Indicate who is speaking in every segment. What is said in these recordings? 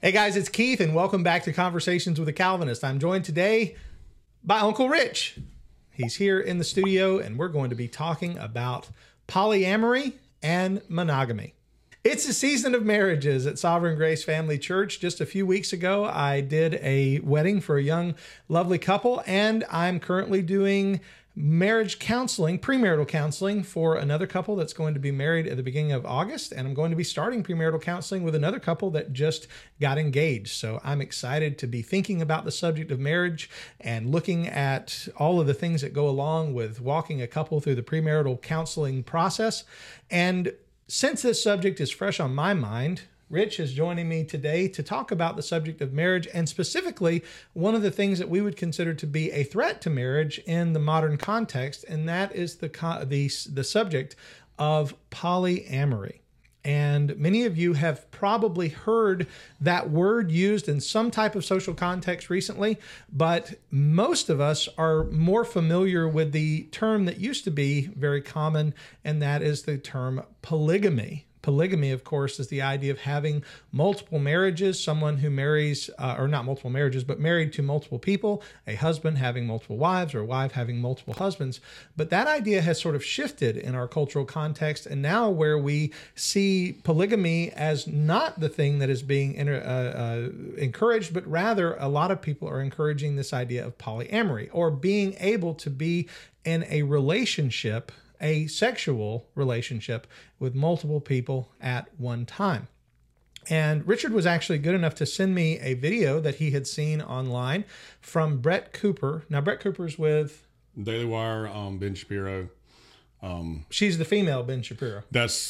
Speaker 1: Hey guys, it's Keith and welcome back to Conversations with a Calvinist. I'm joined today by Uncle Rich. He's here in the studio and we're going to be talking about polyamory and monogamy. It's a season of marriages at Sovereign Grace Family Church. Just a few weeks ago, I did a wedding for a young, lovely couple, and I'm currently doing marriage counseling, premarital counseling for another couple that's going to be married at the beginning of August. And I'm going to be starting premarital counseling with another couple that just got engaged. So I'm excited to be thinking about the subject of marriage and looking at all of the things that go along with walking a couple through the premarital counseling process. And since this subject is fresh on my mind, Rich is joining me today to talk about the subject of marriage, and specifically one of the things that we would consider to be a threat to marriage in the modern context, and that is the subject of polyamory. And many of you have probably heard that word used in some type of social context recently, but most of us are more familiar with the term that used to be very common, and that is the term polygamy. Polygamy, of course, is the idea of having multiple marriages, someone who marries, or not multiple marriages, but married to multiple people, a husband having multiple wives or a wife having multiple husbands. But that idea has sort of shifted in our cultural context, and now where we see polygamy as not the thing that is being encouraged, but rather a lot of people are encouraging this idea of polyamory, or being able to be in a relationship, a sexual relationship with multiple people at one time. And Richard was actually good enough to send me a video that he had seen online from Brett Cooper. Now, Brett Cooper's with
Speaker 2: Daily Wire, Ben Shapiro.
Speaker 1: She's the female Ben Shapiro.
Speaker 2: That's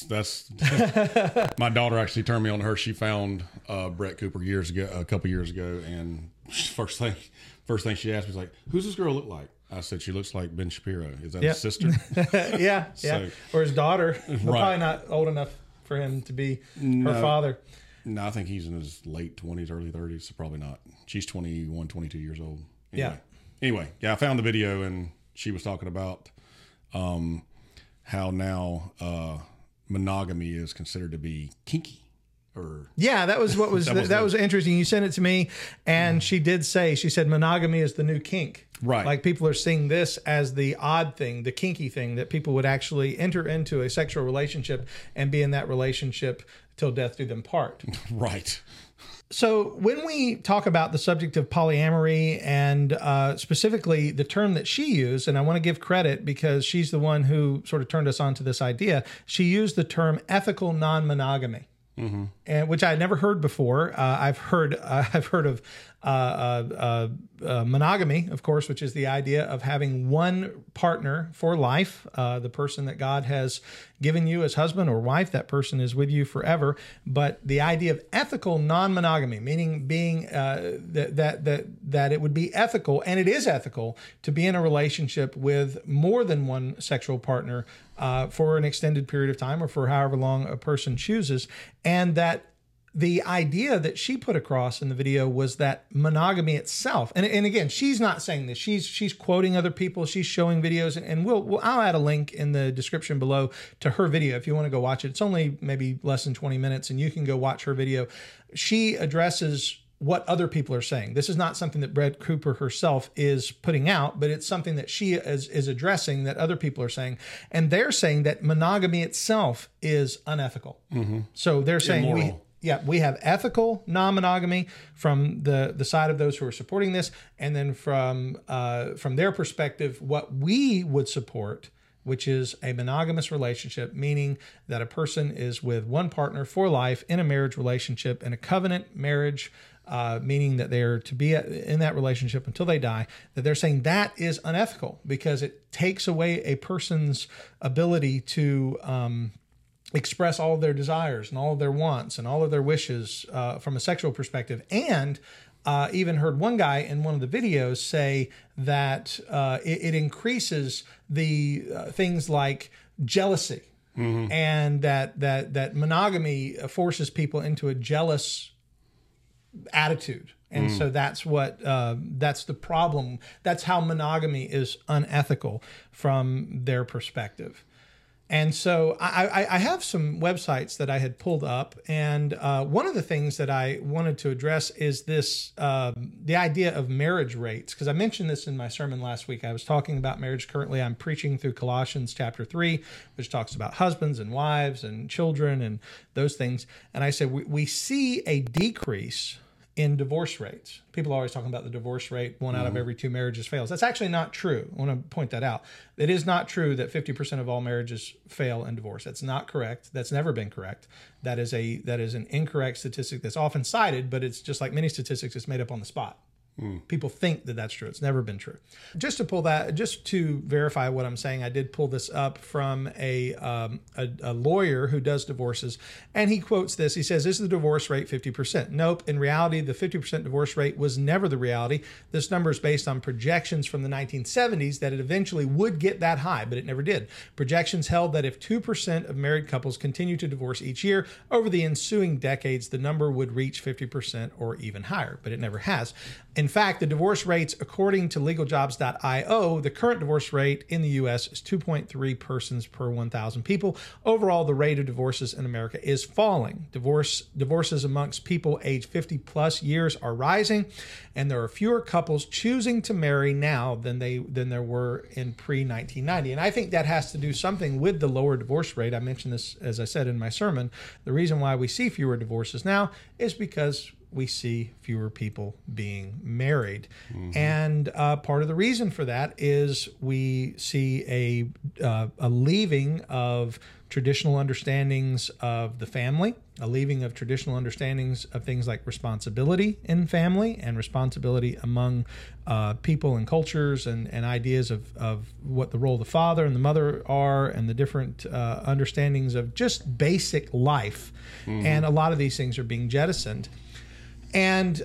Speaker 2: my daughter actually turned me on to her. She found Brett Cooper a couple years ago, and first thing she asked me was like, "Who's this girl look like?" I said, "She looks like Ben Shapiro." Is that his sister?
Speaker 1: Yeah. Or his daughter.
Speaker 2: Right.
Speaker 1: Probably not old enough for him to be her father.
Speaker 2: No, I think he's in his late 20s, early 30s, so probably not. She's 21, 22 years old. Anyway, I found the video, and she was talking about how now monogamy is considered to be kinky.
Speaker 1: That was interesting. You sent it to me, and she said monogamy is the new kink.
Speaker 2: Right.
Speaker 1: Like people are seeing this as the odd thing, the kinky thing, that people would actually enter into a sexual relationship and be in that relationship till death do them part.
Speaker 2: Right.
Speaker 1: So when we talk about the subject of polyamory and specifically the term that she used, and I want to give credit because she's the one who sort of turned us on to this idea, she used the term ethical non-monogamy. Mm-hmm. And which I had never heard before. I've heard of monogamy, of course, which is the idea of having one partner for life, the person that God has given you as husband or wife. That person is with you forever. But the idea of ethical non-monogamy, meaning being that it would be ethical, and it is ethical, to be in a relationship with more than one sexual partner for an extended period of time or for however long a person chooses. And that the idea that she put across in the video was that monogamy itself, and again, she's not saying this. She's quoting other people. She's showing videos, and I'll add a link in the description below to her video if you want to go watch it. It's only maybe less than 20 minutes, and you can go watch her video. She addresses what other people are saying. This is not something that Brett Cooper herself is putting out, but it's something that she is addressing that other people are saying. And they're saying that monogamy itself is unethical. Mm-hmm. So they're saying we have ethical non-monogamy from the side of those who are supporting this. And then from their perspective, what we would support, which is a monogamous relationship, meaning that a person is with one partner for life in a marriage relationship, in a covenant marriage, meaning that they're to be in that relationship until they die, that they're saying that is unethical because it takes away a person's ability to express all of their desires and all of their wants and all of their wishes from a sexual perspective. And even heard one guy in one of the videos say that it increases the things like jealousy, mm-hmm. and that monogamy forces people into a jealous attitude. And so that's the problem. That's how monogamy is unethical from their perspective. And so I have some websites that I had pulled up, and one of the things that I wanted to address is this, the idea of marriage rates, because I mentioned this in my sermon last week. I was talking about marriage. Currently, I'm preaching through Colossians chapter 3, which talks about husbands and wives and children and those things. And I said we see a decrease in divorce rates. People are always talking about the divorce rate. One out of every 2 marriages fails. That's actually not true. I want to point that out. It is not true that 50% of all marriages fail in divorce. That's not correct. That's never been correct. That is an incorrect statistic that's often cited, but it's just like many statistics, it's made up on the spot. People think that that's true. It's never been true. Just to verify what I'm saying, I did pull this up from a lawyer who does divorces, and he quotes this. He says, "Is the divorce rate 50%? Nope. In reality, the 50% divorce rate was never the reality. This number is based on projections from the 1970s that it eventually would get that high, but it never did. Projections held that if 2% of married couples continue to divorce each year, over the ensuing decades, the number would reach 50% or even higher, but it never has. In fact, the divorce rates, according to legaljobs.io, the current divorce rate in the U.S. is 2.3 persons per 1,000 people. Overall, the rate of divorces in America is falling. Divorces amongst people aged 50 plus years are rising, and there are fewer couples choosing to marry now than there were in pre-1990. And I think that has to do something with the lower divorce rate. I mentioned this, as I said in my sermon. The reason why we see fewer divorces now is because we see fewer people being married. And part of the reason for that is we see a leaving of traditional understandings of the family, a leaving of traditional understandings of things like responsibility in family and responsibility among people and cultures and ideas of what the role of the father and the mother are and the different understandings of just basic life. And a lot of these things are being jettisoned. And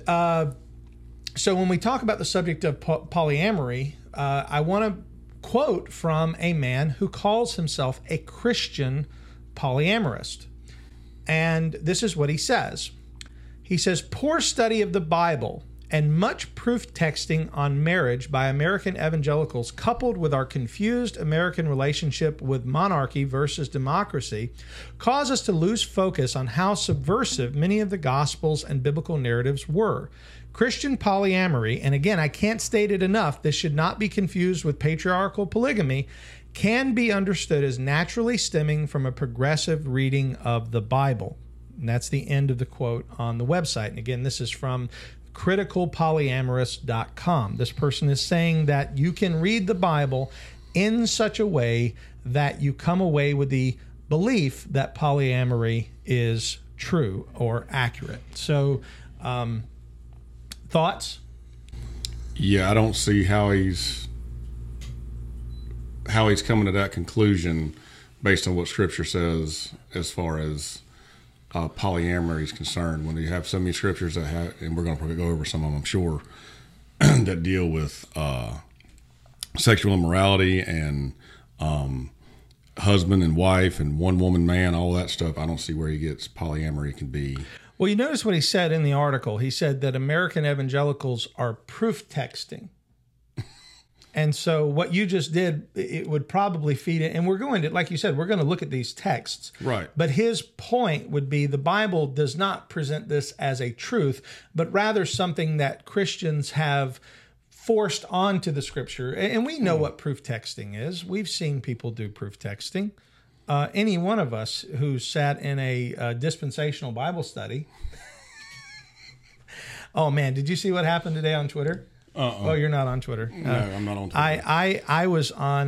Speaker 1: so when we talk about the subject of polyamory, I want to quote from a man who calls himself a Christian polyamorist. And this is what he says. He says, "Poor study of the Bible and much proof texting on marriage by American evangelicals, coupled with our confused American relationship with monarchy versus democracy, cause us to lose focus on how subversive many of the Gospels and biblical narratives were. Christian polyamory," and again, I can't state it enough, this should not be confused with patriarchal polygamy, "can be understood as naturally stemming from a progressive reading of the Bible." And that's the end of the quote on the website. And again, this is from criticalpolyamorous.com. This person is saying that you can read the Bible in such a way that you come away with the belief that polyamory is true or accurate. So, thoughts?
Speaker 2: Yeah, I don't see how he's coming to that conclusion based on what Scripture says as far as polyamory is concerned. When you have so many scriptures that have, and we're going to go over some of them, I'm sure, that deal with sexual immorality and husband and wife and one woman man, all that stuff. I don't see where he gets polyamory can be.
Speaker 1: Well, you notice what he said in the article. He said that American evangelicals are proof texting. And so what you just did, it would probably feed it. And we're going to, like you said, we're going to look at these texts.
Speaker 2: Right.
Speaker 1: But his point would be the Bible does not present this as a truth, but rather something that Christians have forced onto the Scripture. And we know what proof texting is. We've seen people do proof texting. Any one of us who sat in a dispensational Bible study. Oh, man, did you see what happened today on Twitter? Oh, you're not on Twitter.
Speaker 2: No, I'm not on Twitter.
Speaker 1: I was on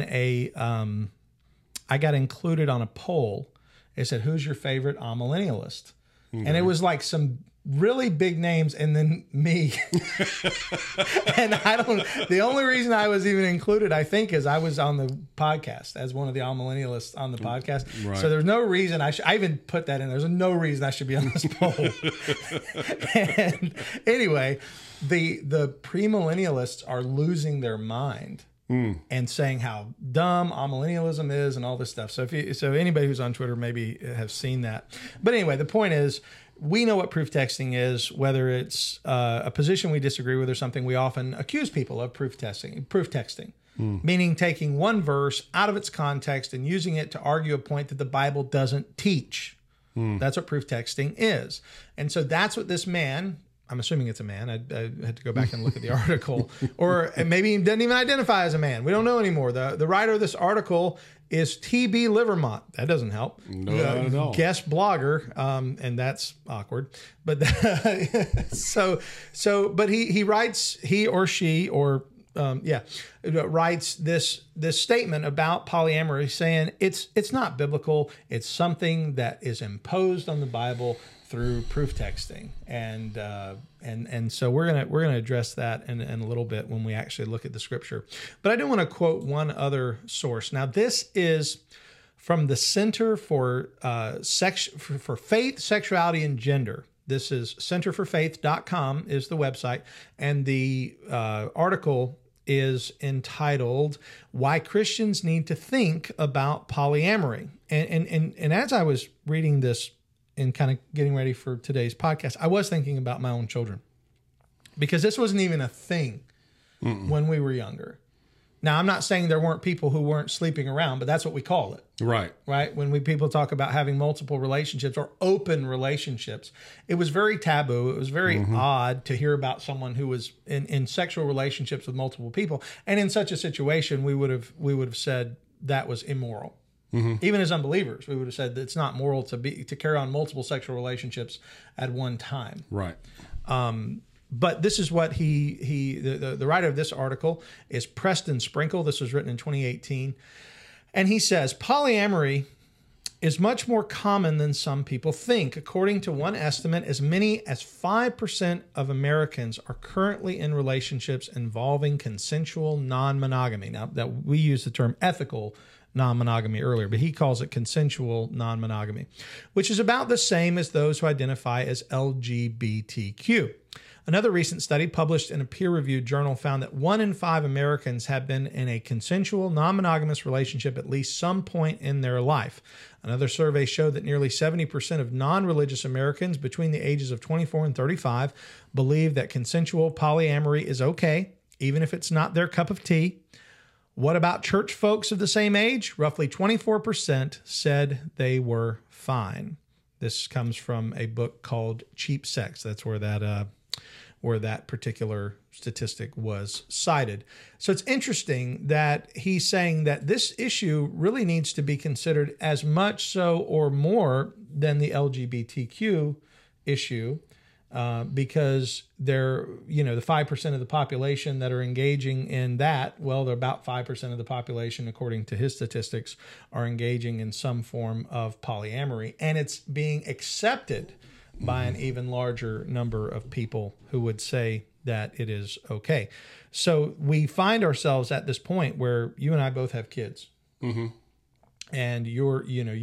Speaker 1: I got included on a poll. It said, "Who's your favorite amillennialist?" Okay. And it was like some really big names and then me. And the only reason I was even included, I think, is I was on the podcast as one of the amillennialists on the podcast. Right. So there's no reason I even put that in. There's no reason I should be on this poll. And anyway, the premillennialists are losing their mind and saying how dumb amillennialism is and all this stuff. So so anybody who's on Twitter maybe have seen that. But anyway, the point is, we know what proof texting is, whether it's a position we disagree with or something. We often accuse people of proof texting. meaning taking one verse out of its context and using it to argue a point that the Bible doesn't teach. That's what proof texting is. And so that's what this man, I'm assuming it's a man. I had to go back and look at the article, or maybe he doesn't even identify as a man. We don't know anymore. The writer of this article is T.B. Livermont. That doesn't help.
Speaker 2: No, not at all.
Speaker 1: Guest blogger, and that's awkward. But but he writes, he or she or writes this statement about polyamory, saying it's not biblical. It's something that is imposed on the Bible through proof texting, and so we're gonna address that in a little bit when we actually look at the scripture. But I do want to quote one other source. Now, this is from the Center for Faith, Sexuality, and Gender. This is centerforfaith.com is the website, and the article is entitled "Why Christians Need to Think About Polyamory." And as I was reading this and kind of getting ready for today's podcast, I was thinking about my own children, because this wasn't even a thing when we were younger. Now, I'm not saying there weren't people who weren't sleeping around, but that's what we call it.
Speaker 2: Right.
Speaker 1: Right. When people talk about having multiple relationships or open relationships, it was very taboo. It was very odd to hear about someone who was in sexual relationships with multiple people. And in such a situation, we would have said that was immoral. Even as unbelievers, we would have said that it's not moral to carry on multiple sexual relationships at one time.
Speaker 2: Right.
Speaker 1: But this is what the writer of this article is Preston Sprinkle. This was written in 2018. And he says, polyamory is much more common than some people think. According to one estimate, as many as 5% of Americans are currently in relationships involving consensual non-monogamy. Now, that we use the term ethical non-monogamy earlier, but he calls it consensual non-monogamy, which is about the same as those who identify as LGBTQ. Another recent study published in a peer-reviewed journal found that 1 in 5 Americans have been in a consensual, non-monogamous relationship at least some point in their life. Another survey showed that nearly 70% of non-religious Americans between the ages of 24 and 35 believe that consensual polyamory is okay, even if it's not their cup of tea. What about church folks of the same age? Roughly 24% said they were fine. This comes from a book called Cheap Sex. That's where that particular statistic was cited. So it's interesting that he's saying that this issue really needs to be considered as much so or more than the LGBTQ issue, because they're, the 5% of the population that are engaging in that, well, they're about 5% of the population, according to his statistics, are engaging in some form of polyamory, and it's being accepted by an even larger number of people who would say that it is okay. So we find ourselves at this point where you and I both have kids, and your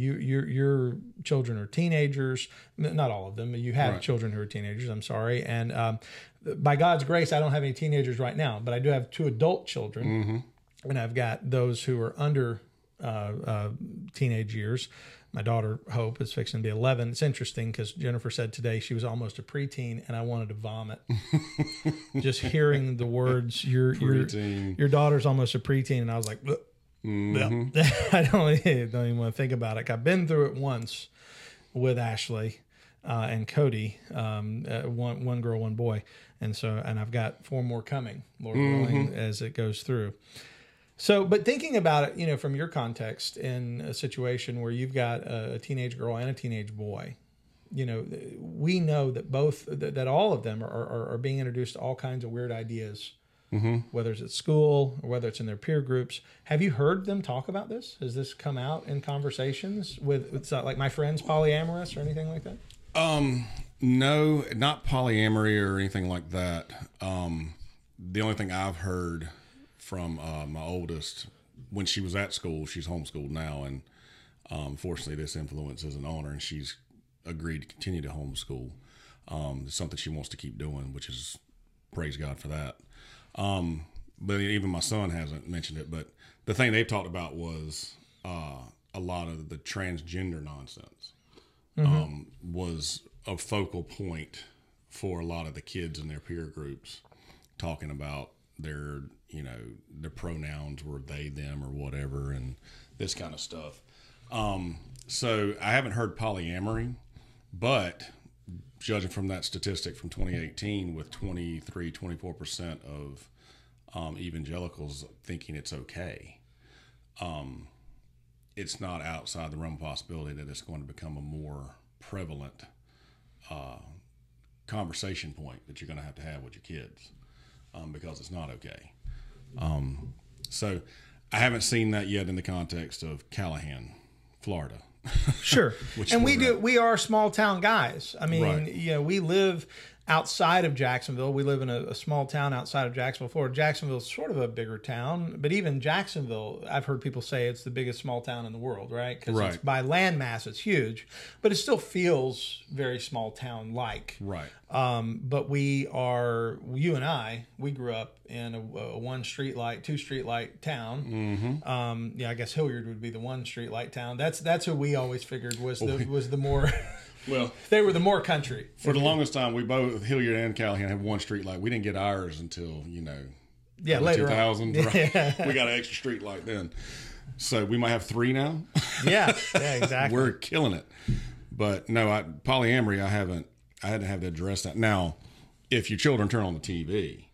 Speaker 1: children are teenagers. Not all of them, but you have children who are teenagers. I'm sorry, and by God's grace, I don't have any teenagers right now, but I do have 2 adult children, and I've got those who are under teenage years. My daughter, Hope, is fixing to be 11. It's interesting because Jennifer said today she was almost a preteen, and I wanted to vomit. Just hearing the words, your daughter's almost a preteen, and I was like, I don't even want to think about it. I've been through it once with Ashley and Cody, one girl, one boy. And I've got 4 more coming, Lord willing, as it goes through. So, but thinking about it, from your context in a situation where you've got a teenage girl and a teenage boy, we know that that all of them are being introduced to all kinds of weird ideas, whether it's at school or whether it's in their peer groups. Have you heard them talk about this? Has this come out in conversations with like my friends polyamorous or anything like that?
Speaker 2: No, not polyamory or anything like that. The only thing I've heard from my oldest, when she was at school, she's homeschooled now, and fortunately this influence isn't on her, and she's agreed to continue to homeschool. It's something she wants to keep doing, which is, praise God for that. But even my son hasn't mentioned it, but the thing they've talked about was a lot of the transgender nonsense was a focal point for a lot of the kids in their peer groups, talking about their their pronouns were they, them, or whatever, and this kind of stuff. So I haven't heard polyamory, but judging from that statistic from 2018 with 24% of evangelicals thinking it's okay, it's not outside the realm of possibility that it's going to become a more prevalent conversation point that you're going to have with your kids, because it's not okay. So I haven't seen that yet in the context of Callahan, Florida.
Speaker 1: Sure. And we are small town guys. I mean,
Speaker 2: Right.
Speaker 1: we live outside of Jacksonville. We live in a small town outside of Jacksonville, Florida. Jacksonville is sort of a bigger town, but even Jacksonville, I've heard people say it's the biggest small town in the world, right? Because
Speaker 2: Right.
Speaker 1: it's by land mass, it's huge, but it still feels very small town like.
Speaker 2: Right.
Speaker 1: But you and I grew up in a one street light, two street light town.
Speaker 2: Mm-hmm.
Speaker 1: I guess Hilliard would be the one street light town. That's who we always figured was the more.
Speaker 2: Well,
Speaker 1: they were the more country.
Speaker 2: for the longest time, we both, Hilliard and Callahan, have one street light. We didn't get ours until,
Speaker 1: Later
Speaker 2: 2000.
Speaker 1: on.
Speaker 2: Right? We got an extra street light then. So we might have 3 now.
Speaker 1: Yeah, exactly.
Speaker 2: We're killing it. But no, polyamory, I had to have to address that. Now, if your children turn on the TV,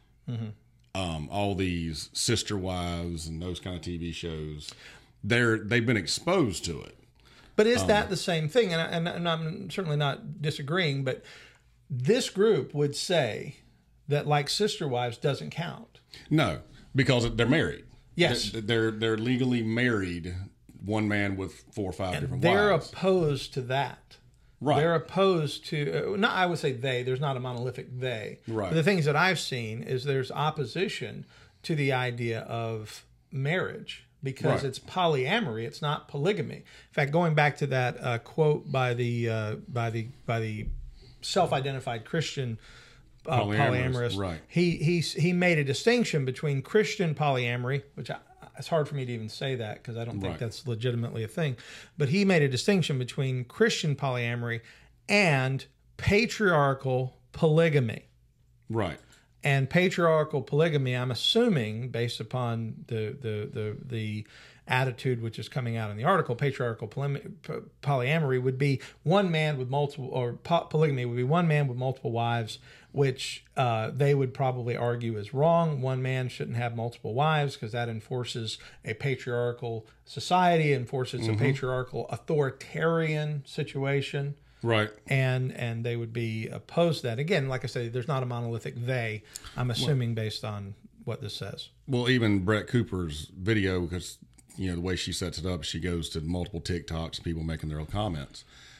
Speaker 2: all these sister wives and those kind of TV shows, they've been exposed to it.
Speaker 1: But is that the same thing? And I'm certainly not disagreeing, but this group would say that like sister wives doesn't count.
Speaker 2: No, because they're married.
Speaker 1: Yes.
Speaker 2: They're legally married, one man with 4 or 5 different
Speaker 1: They're
Speaker 2: wives.
Speaker 1: opposed to that.
Speaker 2: Right.
Speaker 1: They're opposed to, I would say there's not a monolithic they.
Speaker 2: Right.
Speaker 1: But the things that I've seen is there's opposition to the idea of marriage because
Speaker 2: Right.
Speaker 1: it's polyamory, it's not polygamy. In fact, going back to that quote by the self-identified Christian polyamorous,
Speaker 2: right.
Speaker 1: He made a distinction between Christian polyamory, which it's hard for me to even say that because I don't think
Speaker 2: Right.
Speaker 1: that's legitimately a thing. But he made a distinction between Christian polyamory and patriarchal polygamy.
Speaker 2: Right.
Speaker 1: And patriarchal polygamy, I'm assuming, based upon the attitude which is coming out in the article, patriarchal polyamory would be one man with multiple, or polygamy would be one man with multiple wives, which they would probably argue is wrong. One man shouldn't have multiple wives because that enforces a patriarchal society, enforces a patriarchal authoritarian situation.
Speaker 2: Right.
Speaker 1: And they would be opposed to that. Again, like I say, there's not a monolithic they, I'm assuming, based on what this says.
Speaker 2: Well, even Brett Cooper's video, because the way she sets it up, she goes to multiple TikToks, people making their own comments,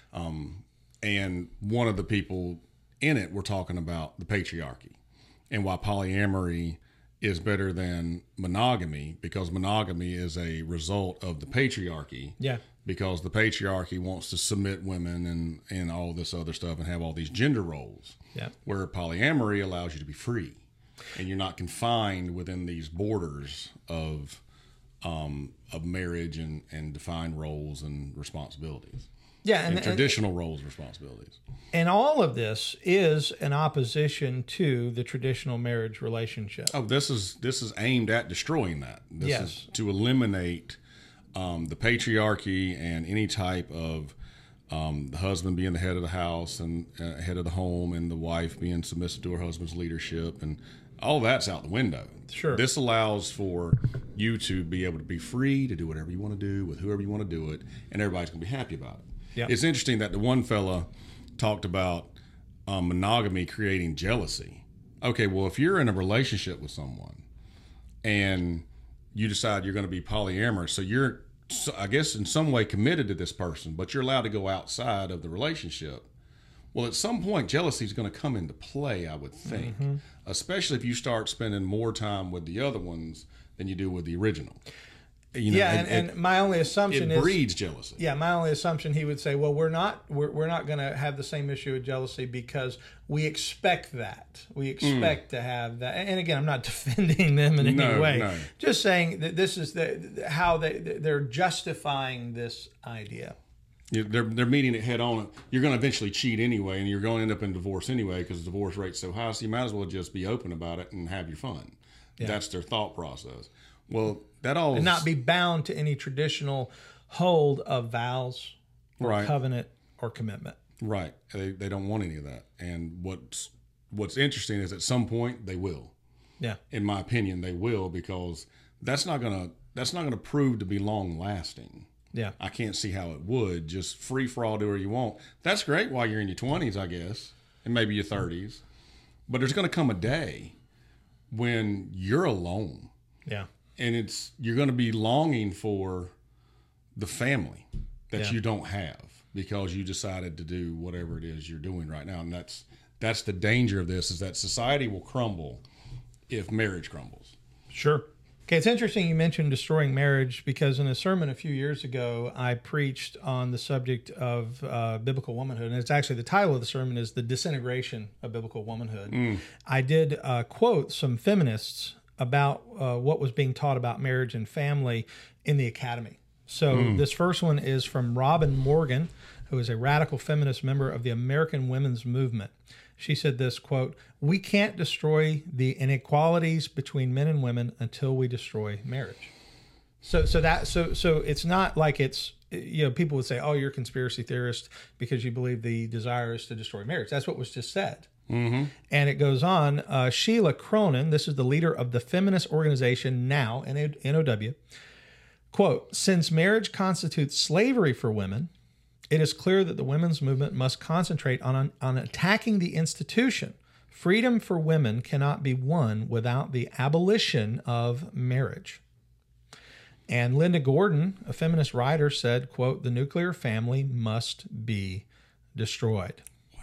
Speaker 2: and one of the people in it were talking about the patriarchy and why polyamory is better than monogamy, because monogamy is a result of the patriarchy.
Speaker 1: Yeah.
Speaker 2: Because the patriarchy wants to submit women and all this other stuff and have all these gender roles.
Speaker 1: Yeah.
Speaker 2: Where polyamory allows you to be free, and you're not confined within these borders of marriage and defined roles and responsibilities.
Speaker 1: Yeah,
Speaker 2: and traditional roles and responsibilities.
Speaker 1: And all of this is an opposition to the traditional marriage relationship.
Speaker 2: Oh, this is aimed at destroying that. This is to eliminate the patriarchy and any type of the husband being the head of the house and head of the home, and the wife being submissive to her husband's leadership, and all that's out the window.
Speaker 1: Sure.
Speaker 2: This allows for you to be able to be free to do whatever you want to do with whoever you want to do it, and everybody's going to be happy about it.
Speaker 1: Yeah.
Speaker 2: It's interesting that the one fella talked about monogamy creating jealousy. Okay, well, if you're in a relationship with someone and you decide you're going to be polyamorous, so you're, I guess, in some way committed to this person, but you're allowed to go outside of the relationship. Well, at some point, jealousy is going to come into play, I would think, especially if you start spending more time with the other ones than you do with the original.
Speaker 1: And my only assumption is
Speaker 2: it breeds jealousy.
Speaker 1: Yeah, my only assumption, he would say, well, we're not going to have the same issue with jealousy because we expect that. We expect to have that. And again, I'm not defending them in any way.
Speaker 2: No.
Speaker 1: Just saying that this is how they're justifying this idea.
Speaker 2: They're meeting it head on. You're going to eventually cheat anyway, and you're going to end up in divorce anyway because the divorce rate's so high. So you might as well just be open about it and have your fun. That's their thought process. Well, that all...
Speaker 1: And not be bound to any traditional hold of vows or covenant or commitment.
Speaker 2: Right. They don't want any of that. And what's interesting is at some point they will.
Speaker 1: Yeah.
Speaker 2: In my opinion, they will, because that's not gonna prove to be long lasting.
Speaker 1: Yeah.
Speaker 2: I can't see how it would. Just free for all, do whatever you want. That's great while you're in your 20s, I guess, and maybe your 30s. But there's going to come a day when you're alone.
Speaker 1: Yeah.
Speaker 2: And you're going to be longing for the family that you don't have because you decided to do whatever it is you're doing right now. And that's the danger of this, is that society will crumble if marriage crumbles.
Speaker 1: Sure. Okay, it's interesting you mentioned destroying marriage, because in a sermon a few years ago, I preached on the subject of biblical womanhood. And it's actually, the title of the sermon is The Disintegration of Biblical Womanhood. I did quote some feminists about what was being taught about marriage and family in the academy. So this first one is from Robin Morgan, who is a radical feminist member of the American Women's Movement. She said this, quote, "We can't destroy the inequalities between men and women until we destroy marriage." So it's not like it's, people would say, "Oh, you're a conspiracy theorist because you believe the desire is to destroy marriage." That's what was just said. Mm-hmm. And it goes on. Sheila Cronin, this is the leader of the feminist organization NOW, NOW, quote, "Since marriage constitutes slavery for women, it is clear that the women's movement must concentrate on attacking the institution. Freedom for women cannot be won without the abolition of marriage." And Linda Gordon, a feminist writer, said, quote, "The nuclear family must be destroyed."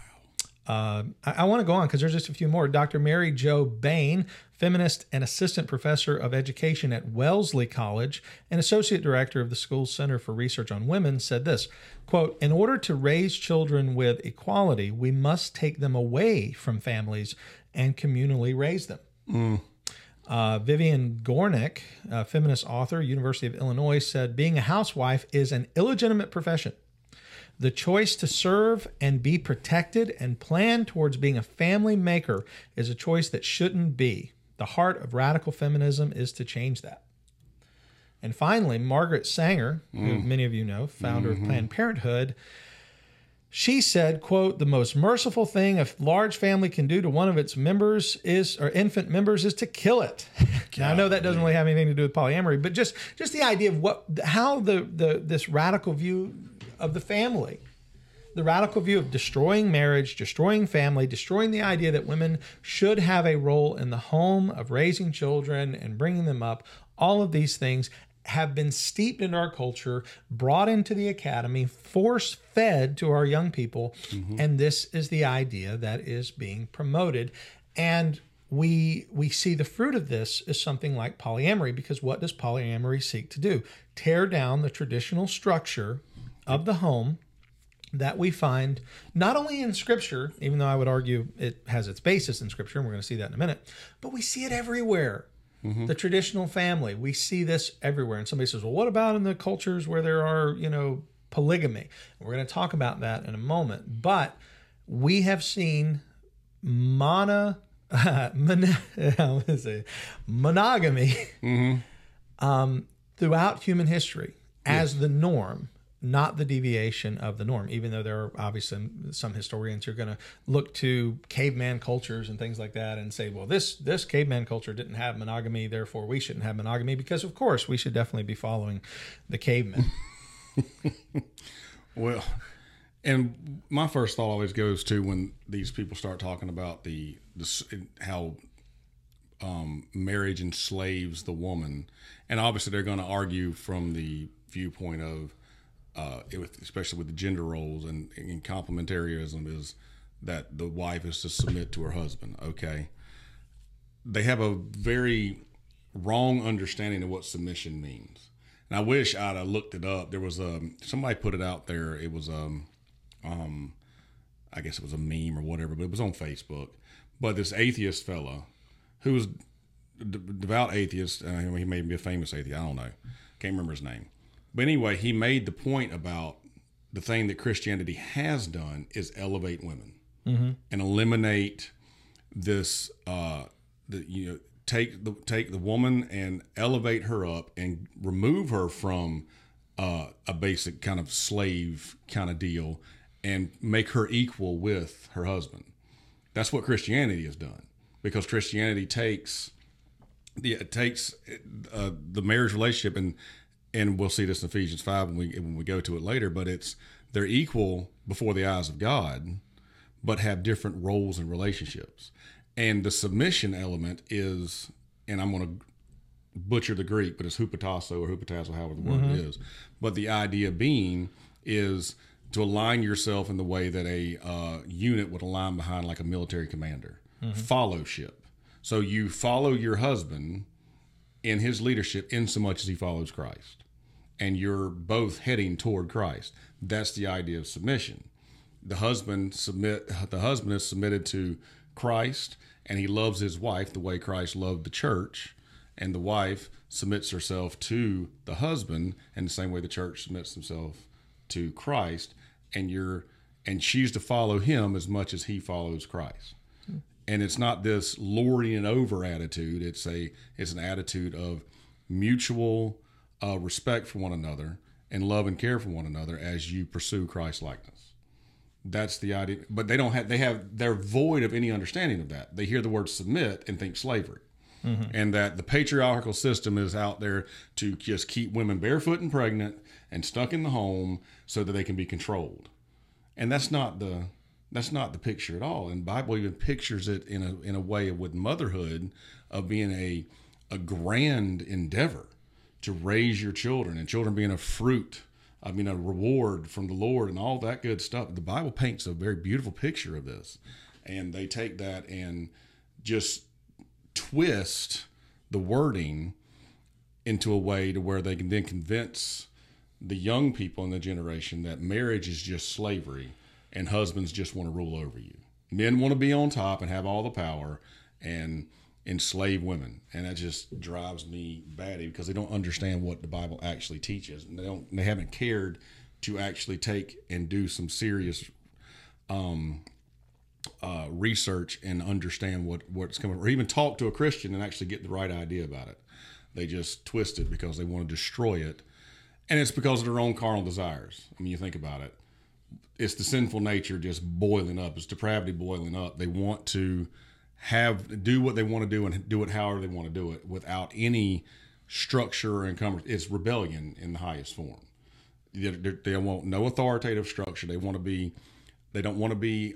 Speaker 1: I want to go on because there's just a few more. Dr. Mary Jo Bain, feminist and assistant professor of education at Wellesley College and associate director of the school's Center for Research on Women, said this, quote, "In order to raise children with equality, we must take them away from families and communally raise them." Vivian Gornick, a feminist author, University of Illinois, said, "Being a housewife is an illegitimate profession. The choice to serve and be protected and plan towards being a family maker is a choice that shouldn't be. The heart of radical feminism is to change that." And finally, Margaret Sanger, who many of you know, founder of Planned Parenthood, she said, quote, "The most merciful thing a large family can do to one of its members infant members is to kill it." Now, I know that doesn't really have anything to do with polyamory, but just the idea of how this radical view of the family, the radical view of destroying marriage, destroying family, destroying the idea that women should have a role in the home of raising children and bringing them up, all of these things have been steeped in our culture, brought into the academy, force-fed to our young people, and this is the idea that is being promoted. And we see the fruit of this is something like polyamory, because what does polyamory seek to do? Tear down the traditional structure of the home that we find not only in Scripture, even though I would argue it has its basis in Scripture, and we're going to see that in a minute, but we see it everywhere. The traditional family, we see this everywhere. And somebody says, "Well, what about in the cultures where there are, polygamy?" We're going to talk about that in a moment. But we have seen monogamy throughout human history as the norm, not the deviation of the norm, even though there are obviously some historians who are going to look to caveman cultures and things like that and say, well, this caveman culture didn't have monogamy, therefore we shouldn't have monogamy, because of course we should definitely be following the cavemen.
Speaker 2: Well, and my first thought always goes to when these people start talking about how marriage enslaves the woman, and obviously they're going to argue from the viewpoint of especially with the gender roles and complementarianism, is that the wife is to submit to her husband. Okay. They have a very wrong understanding of what submission means. And I wish I'd have looked it up. There was somebody put it out there. It was I guess it was a meme or whatever, but it was on Facebook. But this atheist fella, who was devout atheist, he may be a famous atheist, I don't know, can't remember his name. But anyway, he made the point about the thing that Christianity has done is elevate women and eliminate this, take the woman and elevate her up and remove her from a basic kind of slave kind of deal and make her equal with her husband. That's what Christianity has done, because Christianity takes the marriage relationship, and we'll see this in Ephesians 5 when we go to it later, but they're equal before the eyes of God, but have different roles and relationships. And the submission element is, and I'm going to butcher the Greek, but it's hupotasso or hupatasso, however the word is. But the idea being is to align yourself in the way that a unit would align behind, like a military commander. Fellowship. So you follow your husband in his leadership in so much as he follows Christ. And you're both heading toward Christ. That's the idea of submission. The husband is submitted to Christ, and he loves his wife the way Christ loved the church. And the wife submits herself to the husband in the same way the church submits himself to Christ. And she's to follow him as much as he follows Christ. And it's not this lording it over attitude. It's an attitude of mutual respect for one another and love and care for one another as you pursue Christ likeness. That's the idea. But they're void of any understanding of that. They hear the word submit and think slavery. And that the patriarchal system is out there to just keep women barefoot and pregnant and stuck in the home so that they can be controlled. And that's not the picture at all. And the Bible even pictures it in a way with motherhood of being a grand endeavor to raise your children, and children being a fruit, a reward from the Lord and all that good stuff. The Bible paints a very beautiful picture of this. And they take that and just twist the wording into a way to where they can then convince the young people in the generation that marriage is just slavery and husbands just want to rule over you. Men want to be on top and have all the power and enslave women. And that just drives me batty, because they don't understand what the Bible actually teaches. And they haven't cared to actually take and do some serious research and understand what's coming, or even talk to a Christian and actually get the right idea about it. They just twist it because they want to destroy it. And it's because of their own carnal desires. You think about it. It's the sinful nature just boiling up. It's depravity boiling up. They want to do what they want to do and do it however they want to do it without any structure and comfort. It's rebellion in the highest form. They want no authoritative structure. They don't want to be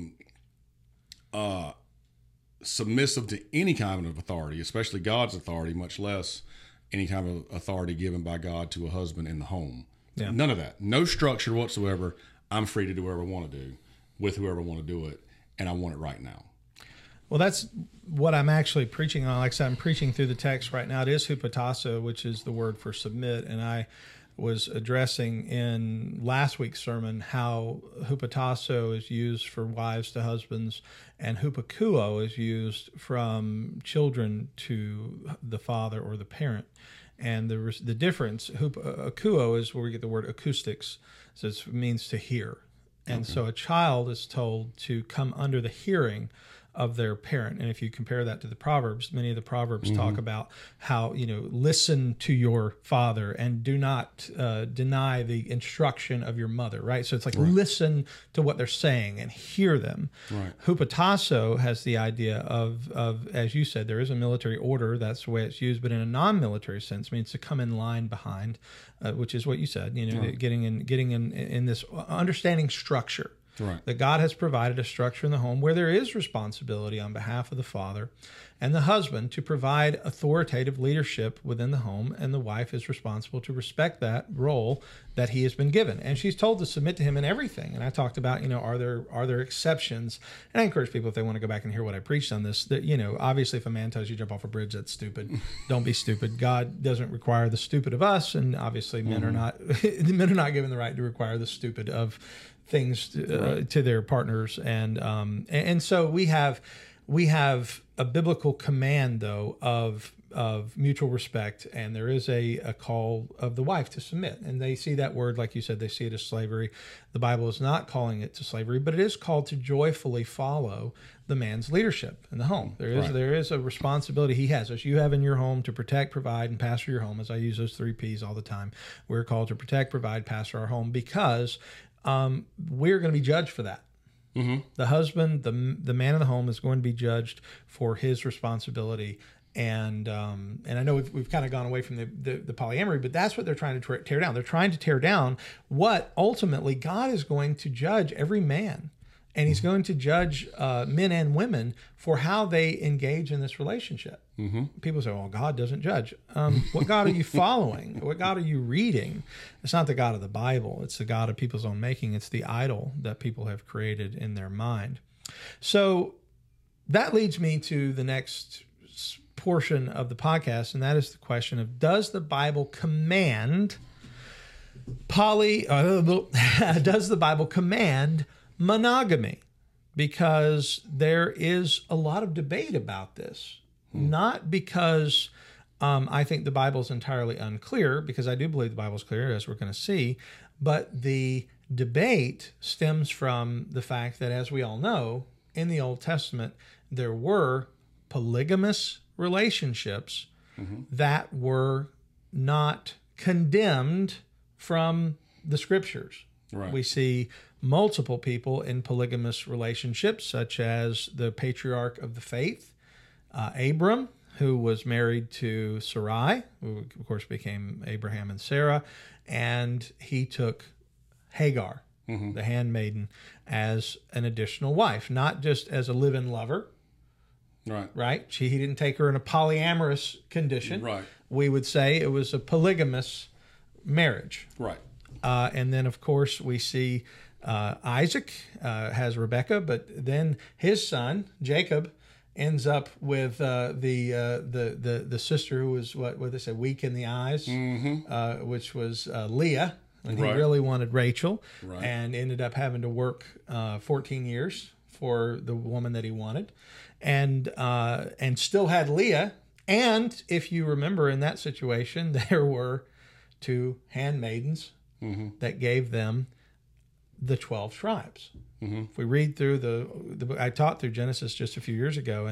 Speaker 2: submissive to any kind of authority, especially God's authority, much less any kind of authority given by God to a husband in the home. Yeah. None of that. No structure whatsoever. I'm free to do whatever I want to do with whoever I want to do it, and I want it right now.
Speaker 1: Well, that's what I'm actually preaching on. Like I said, I'm preaching through the text right now. It is hupotasso, which is the word for submit, and I was addressing in last week's sermon how hupotasso is used for wives to husbands, and hupakuo is used from children to the father or the parent. And the difference, akuo is where we get the word acoustics, so it means to hear. And so a child is told to come under the hearing of their parent. And if you compare that to the Proverbs, many of the Proverbs talk about how, listen to your father and do not deny the instruction of your mother, right? So it's like listen to what they're saying and hear them. Right. Hupotasso has the idea of, as you said, there is a military order. That's the way it's used, but in a non-military sense means to come in line behind, which is what you said, getting in this understanding structure. Right. That God has provided a structure in the home where there is responsibility on behalf of the father and the husband to provide authoritative leadership within the home, and the wife is responsible to respect that role that he has been given. And she's told to submit to him in everything. And I talked about, are there exceptions? And I encourage people, if they want to go back and hear what I preached on this, that, obviously if a man tells you to jump off a bridge, that's stupid. Don't be stupid. God doesn't require the stupid of us, and obviously men are not given the right to require the stupid of things to their partners, and so we have a biblical command though of of mutual respect, and there is a call of the wife to submit. And they see that word, like you said, they see it as slavery. The Bible is not calling it to slavery, but it is called to joyfully follow the man's leadership in the home. There is a responsibility he has, as you have in your home, to protect, provide, and pastor your home. As I use those 3 P's all the time, we're called to protect, provide, pastor our home, because we're going to be judged for that. Mm-hmm. The husband, the man in the home, is going to be judged for his responsibility. And I know we've kind of gone away from the polyamory, but that's what they're trying to tear down. They're trying to tear down what ultimately God is going to judge every man. And he's going to judge men and women for how they engage in this relationship. Mm-hmm. People say, well, God doesn't judge. What God are you following? What God are you reading? It's not the God of the Bible. It's the God of people's own making. It's the idol that people have created in their mind. So that leads me to the next portion of the podcast, and that is the question of, does the Bible command does the Bible command monogamy? Because there is a lot of debate about this. Not because I think the Bible is entirely unclear, because I do believe the Bible is clear, as we're going to see, but the debate stems from the fact that, as we all know, in the Old Testament, there were polygamous relationships that were not condemned from the Scriptures. Right. We see multiple people in polygamous relationships, such as the patriarch of the faith, Abram, who was married to Sarai, who of course became Abraham and Sarah, and he took Hagar, the handmaiden, as an additional wife, not just as a live-in lover. Right. He didn't take her in a polyamorous condition. Right. We would say it was a polygamous marriage. Right. And then, of course, we see Isaac has Rebekah, but then his son Jacob ends up with the sister who was what they say, weak in the eyes, which was Leah, and he really wanted Rachel, and ended up having to work 14 years for the woman that he wanted, and still had Leah. And if you remember, in that situation, there were 2 handmaidens that gave them the 12 tribes. If we read through the book, I taught through Genesis just a few years ago,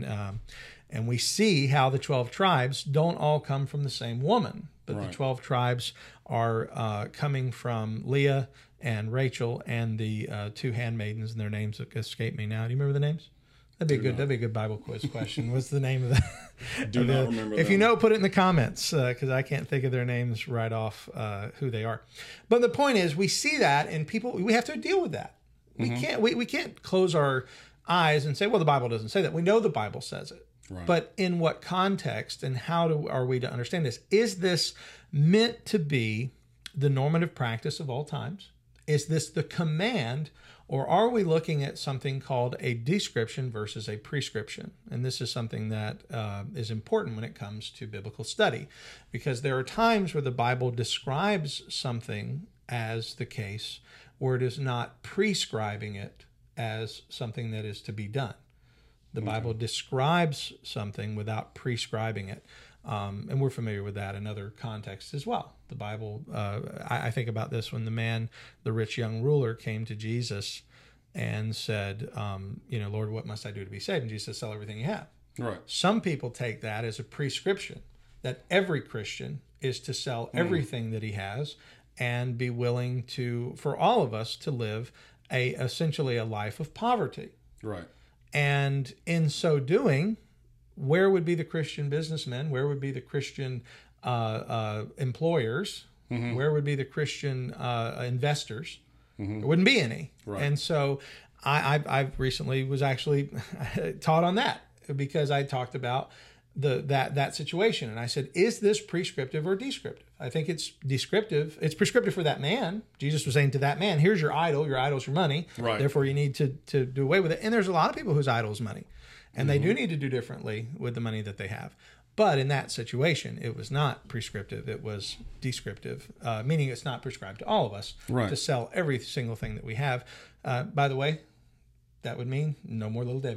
Speaker 1: and we see how the 12 tribes don't all come from the same woman, but the 12 tribes are coming from Leah and Rachel and the 2 handmaidens, and their names escape me now. Do you remember the names? That'd be a good Bible quiz question. What's the name of that?
Speaker 2: Do not remember.
Speaker 1: If you know, put it in the comments, because I can't think of their names right off who they are. But the point is, we see that, and people, we have to deal with that. We can't close our eyes and say, well, the Bible doesn't say that. We know the Bible says it. Right. But in what context and how are we to understand this? Is this meant to be the normative practice of all times? Is this the command? Or are we looking at something called a description versus a prescription? And this is something that is important when it comes to biblical study, because there are times where the Bible describes something as the case where it is not prescribing it as something that is to be done. The Bible describes something without prescribing it. And we're familiar with that in other contexts as well. The Bible, I think about this when the rich young ruler came to Jesus and said, Lord, what must I do to be saved? And Jesus said, sell everything you have. Right. Some people take that as a prescription, that every Christian is to sell everything that he has and be willing for all of us to live essentially a life of poverty. Right. And in so doing, where would be the Christian businessmen? Where would be the Christian employers? Where would be the Christian investors? There wouldn't be any. Right. And so I recently was actually taught on that, because I talked about that situation. And I said, is this prescriptive or descriptive? I think it's descriptive. It's prescriptive for that man. Jesus was saying to that man, here's your idol. Your idol's your money. Right. Therefore, you need to do away with it. And there's a lot of people whose idol is money. And they do need to do differently with the money that they have. But in that situation, it was not prescriptive. It was descriptive, meaning it's not prescribed to all of us to sell every single thing that we have. By the way, that would mean no more Little Debbie.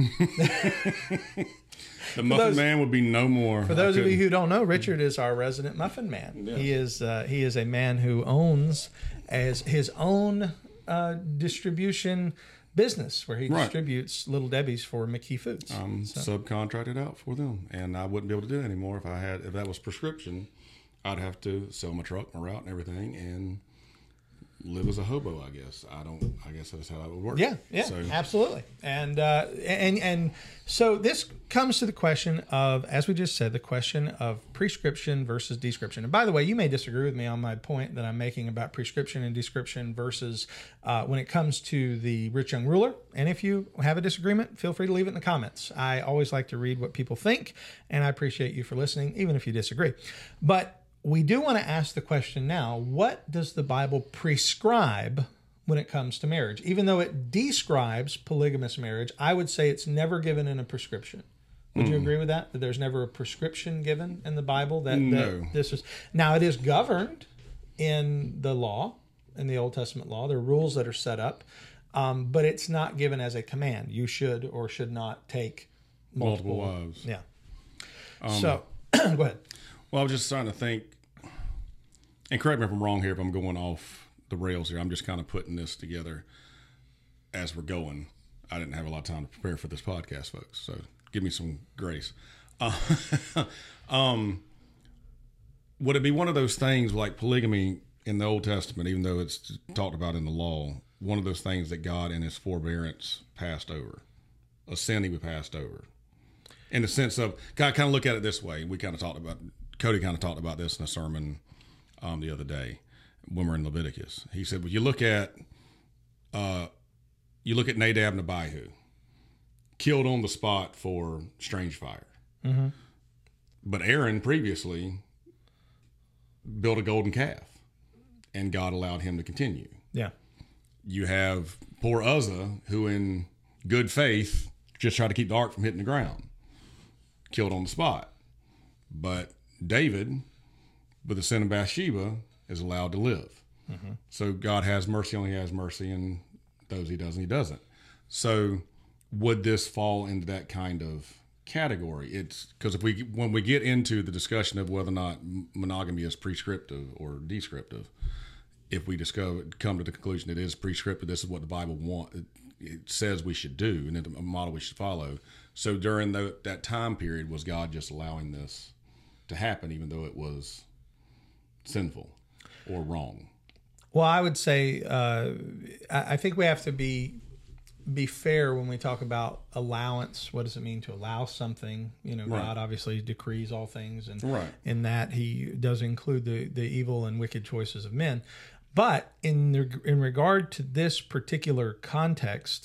Speaker 2: The Muffin Man would be no more.
Speaker 1: For those of you who don't know, Richard is our resident Muffin Man. Yeah. He is a man who owns as his own distribution business where he distributes Little Debbie's for McKee Foods.
Speaker 2: Subcontracted out for them, and I wouldn't be able to do it anymore if that was prescription. I'd have to sell my truck, my route, and everything, and live as a hobo, I guess. I guess that's how that would work.
Speaker 1: Yeah, so. Absolutely. And so this comes to the question of, as we just said, the question of prescription versus description. And by the way, you may disagree with me on my point that I'm making about prescription and description versus when it comes to the rich young ruler. And if you have a disagreement, feel free to leave it in the comments. I always like to read what people think, and I appreciate you for listening, even if you disagree. But we do want to ask the question now, what does the Bible prescribe when it comes to marriage? Even though it describes polygamous marriage, I would say it's never given in a prescription. Would you agree with that? That there's never a prescription given in the Bible?
Speaker 2: No.
Speaker 1: Now, it is governed in the law, in the Old Testament law. There are rules that are set up, but it's not given as a command. You should or should not take multiple
Speaker 2: wives.
Speaker 1: Yeah. So, go ahead.
Speaker 2: Well, I was just trying to think, and correct me if I'm wrong here, if I'm going off the rails here. I'm just kind of putting this together as we're going. I didn't have a lot of time to prepare for this podcast, folks, so give me some grace. Would it be one of those things like polygamy in the Old Testament, even though it's talked about in the law, one of those things that God in his forbearance passed over, a sin he would passed over? In the sense of, I kind of look at it this way. Cody kind of talked about this in a sermon the other day when we're in Leviticus. He said, well, you look at Nadab and Abihu, killed on the spot for strange fire. Mm-hmm. But Aaron previously built a golden calf, and God allowed him to continue.
Speaker 1: Yeah.
Speaker 2: You have poor Uzzah, who in good faith just tried to keep the ark from hitting the ground, killed on the spot. But David, with the sin of Bathsheba, is allowed to live. Mm-hmm. So God has mercy on, he has mercy, and those he does and he doesn't. So would this fall into that kind of category? It's because when we get into the discussion of whether or not monogamy is prescriptive or descriptive, if we come to the conclusion it is prescriptive, this is what the Bible it says we should do, and it's a model we should follow. So during that time period, was God just allowing this to happen, even though it was sinful or wrong?
Speaker 1: Well, I would say I think we have to be fair when we talk about allowance. What does it mean to allow something? God obviously decrees all things, and in that he does include the evil and wicked choices of men. But in regard to this particular context,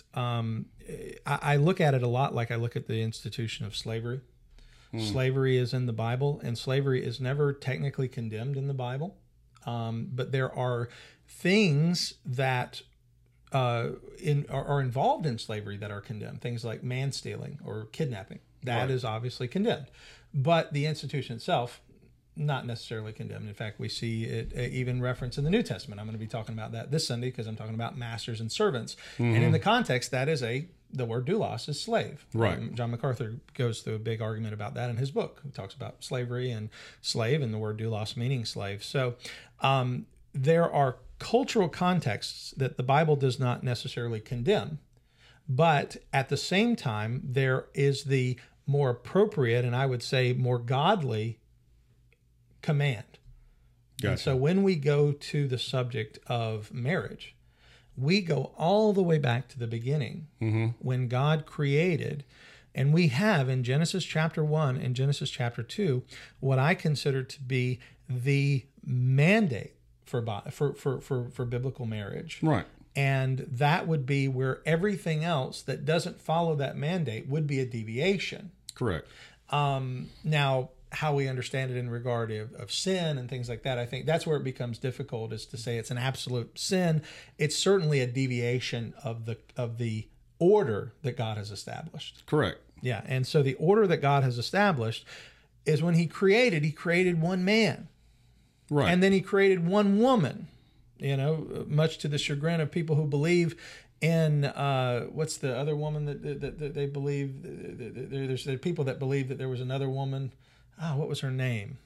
Speaker 1: I look at it a lot like I look at the institution of slavery. Slavery is in the Bible, and slavery is never technically condemned in the Bible. But there are things that are involved in slavery that are condemned. Things like man stealing or kidnapping. That is obviously condemned. But the institution itself, not necessarily condemned. In fact, we see it even referenced in the New Testament. I'm going to be talking about that this Sunday because I'm talking about masters and servants. Mm-hmm. And in the context, that is the word doulos is slave.
Speaker 2: Right.
Speaker 1: John MacArthur goes through a big argument about that in his book. He talks about slavery and slave and the word doulos meaning slave. So there are cultural contexts that the Bible does not necessarily condemn, but at the same time, there is the more appropriate and I would say more godly command.
Speaker 2: Gotcha.
Speaker 1: And so when we go to the subject of marriage, we go all the way back to the beginning when God created, and we have in Genesis chapter 1 and Genesis chapter 2 what I consider to be the mandate for biblical marriage.
Speaker 2: Right.
Speaker 1: And that would be where everything else that doesn't follow that mandate would be a deviation.
Speaker 2: Correct.
Speaker 1: Now, how we understand it in regard of sin and things like that, I think that's where it becomes difficult, is to say it's an absolute sin. It's certainly a deviation of the order that God has established.
Speaker 2: Correct.
Speaker 1: Yeah, and so the order that God has established is when he created one man. Right. And then he created one woman, much to the chagrin of people who believe in what's the other woman that they believe? There are people that believe that there was another woman. What was her name?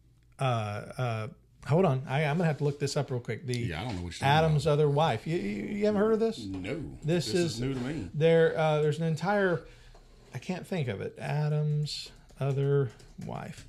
Speaker 1: Hold on, I'm gonna have to look this up real quick.
Speaker 2: I don't know which
Speaker 1: Adam's other wife. You haven't heard of this?
Speaker 2: No,
Speaker 1: this is
Speaker 2: new to me.
Speaker 1: There's an entire, I can't think of it. Adam's other wife,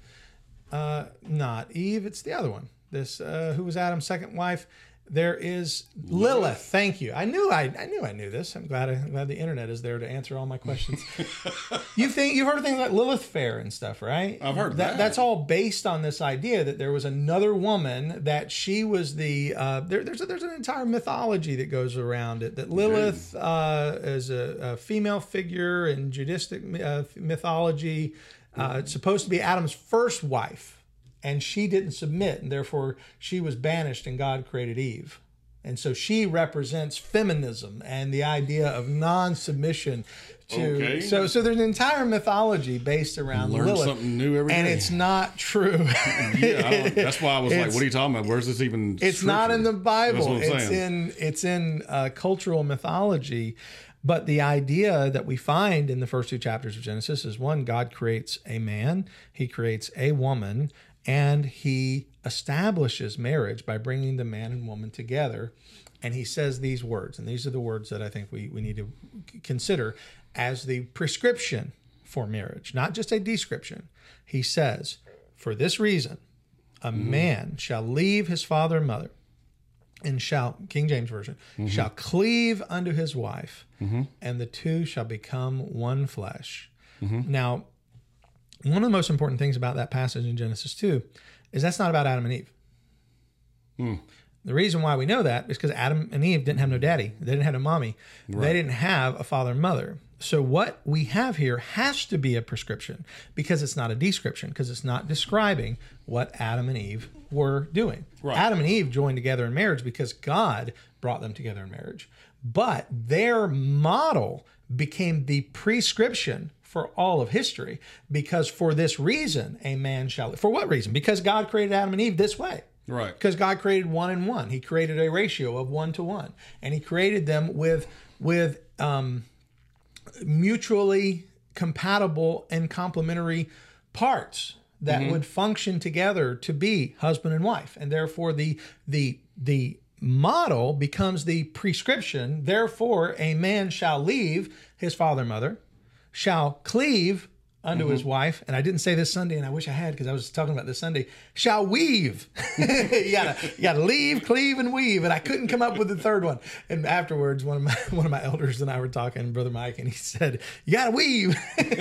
Speaker 1: not Eve. It's the other one. This who was Adam's second wife. There is Lilith. Thank you. I knew I knew this. I'm glad the internet is there to answer all my questions. You've heard of things like Lilith Fair and stuff, right?
Speaker 2: I've heard that.
Speaker 1: That's all based on this idea that there was another woman, that she was the there's an entire mythology that goes around it, that Lilith is a female figure in Judaistic mythology. It's supposed to be Adam's first wife. And she didn't submit, and therefore she was banished, and God created Eve. And so she represents feminism and the idea of non-submission to. Okay. So there's an entire mythology based around
Speaker 2: Learn
Speaker 1: Lilith.
Speaker 2: Something new every day.
Speaker 1: And it's not true.
Speaker 2: That's why I was like, what are you talking about? Where's this even?
Speaker 1: It's not in the Bible.
Speaker 2: That's what I'm saying.
Speaker 1: It's in cultural mythology. But the idea that we find in the first 2 chapters of Genesis is, one, God creates a man, he creates a woman, and he establishes marriage by bringing the man and woman together. And he says these words, and these are the words that I think we need to consider as the prescription for marriage, not just a description. He says, for this reason, a man shall leave his father and mother, and shall, King James Version, shall cleave unto his wife, and the two shall become one flesh. Now, one of the most important things about that passage in Genesis 2 is that's not about Adam and Eve. The reason why we know that is because Adam and Eve didn't have no daddy. They didn't have no mommy. Right. They didn't have a father and mother. So what we have here has to be a prescription, because it's not a description, because it's not describing what Adam and Eve were doing. Right. Adam and Eve joined together in marriage because God brought them together in marriage. But their model became the prescription for all of history, because for this reason, a man shall... For what reason? Because God created Adam and Eve this way.
Speaker 2: Right.
Speaker 1: Because God created 1 and 1. He created a ratio of 1 to 1. And he created them with mutually compatible and complementary parts that would function together to be husband and wife. And therefore the model becomes the prescription. Therefore, a man shall leave his father and mother, shall cleave unto his wife, and I didn't say this Sunday, and I wish I had, because I was talking about this Sunday, shall weave. you gotta leave, cleave, and weave, and I couldn't come up with the third one. And afterwards, one of my elders and I were talking, Brother Mike, and he said, you gotta weave.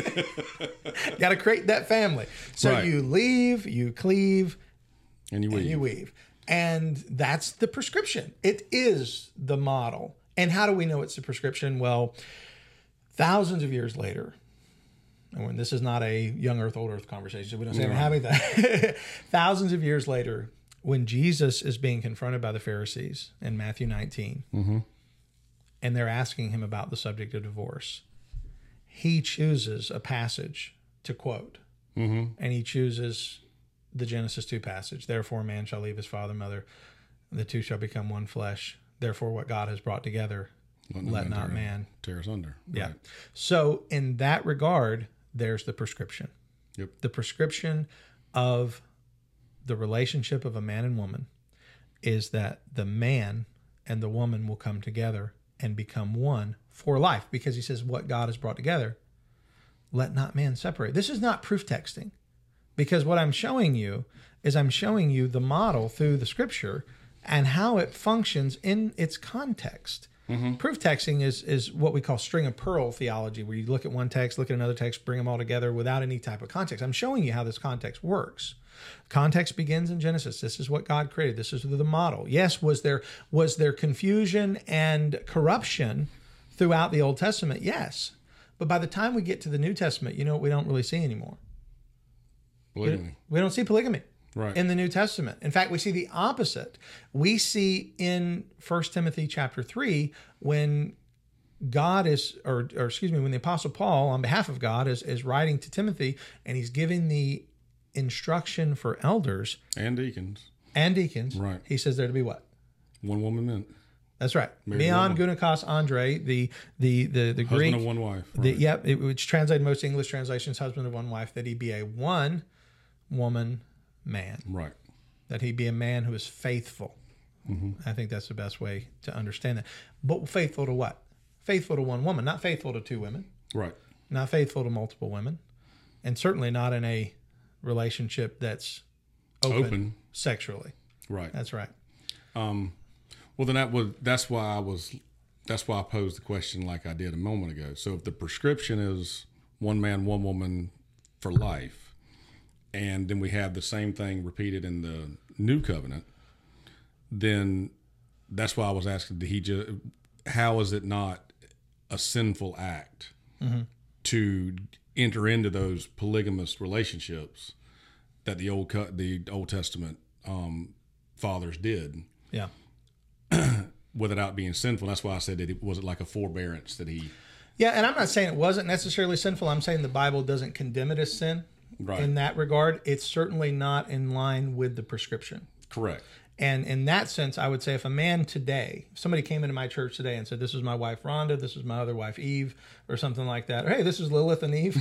Speaker 1: You gotta create that family. So right. You leave, you cleave,
Speaker 2: and you weave.
Speaker 1: And that's the prescription. It is the model. And how do we know it's the prescription? Well, thousands of years later, and when this is not a young earth, old earth conversation, so we don't say I'm having that. Thousands of years later, when Jesus is being confronted by the Pharisees in Matthew 19, and they're asking him about the subject of divorce, he chooses a passage to quote. And he chooses the Genesis 2 passage. Therefore, a man shall leave his father and mother, and the two shall become one flesh. Therefore, what God has brought together, let not man
Speaker 2: tear asunder.
Speaker 1: Yeah.
Speaker 2: Right.
Speaker 1: So in that regard, there's the prescription.
Speaker 2: Yep.
Speaker 1: The prescription of the relationship of a man and woman is that the man and the woman will come together and become one for life, because he says what God has brought together, let not man separate. This is not proof texting, because what I'm showing you is I'm showing you the model through the scripture and how it functions in its context. Proof texting is what we call string of pearl theology, where you look at one text, look at another text, bring them all together without any type of context. I'm showing you how this context works. Context begins in Genesis. This is what God created. This is the model. Yes, was there confusion and corruption throughout the Old Testament? Yes. But by the time we get to the New Testament, you know what we don't really see anymore?
Speaker 2: Polygamy.
Speaker 1: We don't see polygamy.
Speaker 2: Right.
Speaker 1: In the New Testament. In fact, we see the opposite. We see in 1 Timothy chapter 3, when God is, when the Apostle Paul, on behalf of God, is writing to Timothy, and he's giving the instruction for elders
Speaker 2: and deacons.
Speaker 1: And deacons.
Speaker 2: Right.
Speaker 1: He says they're to be what?
Speaker 2: One woman men.
Speaker 1: That's right.
Speaker 2: Married
Speaker 1: Bion
Speaker 2: woman.
Speaker 1: Gunikos Andre, the Greek,
Speaker 2: Husband of one wife. Right.
Speaker 1: which translated most English translations, husband of one wife, that he be a one woman man,
Speaker 2: Right.
Speaker 1: that he be a man who is faithful. I think that's the best way to understand that. But faithful to what? Faithful to one woman, not faithful to two women,
Speaker 2: Right.
Speaker 1: not faithful to multiple women, and certainly not in a relationship that's open. Sexually.
Speaker 2: Right.
Speaker 1: That's right.
Speaker 2: Well, then that's why I posed the question like I did a moment ago. So if the prescription is one man, one woman for life, and then we have the same thing repeated in the New Covenant, then that's why I was asking, how is it not a sinful act to enter into those polygamous relationships that the Old Testament fathers did?
Speaker 1: Yeah.
Speaker 2: Without being sinful. That's why I said that it was like a forbearance that he.
Speaker 1: Yeah, and I'm not saying it wasn't necessarily sinful. I'm saying the Bible doesn't condemn it as sin in that regard. It's certainly not in line with the prescription.
Speaker 2: Correct.
Speaker 1: And in that sense, I would say if a man today, if somebody came into my church today and said, this is my wife Rhonda, this is my other wife Eve, or something like that, or hey, this is Lilith and Eve,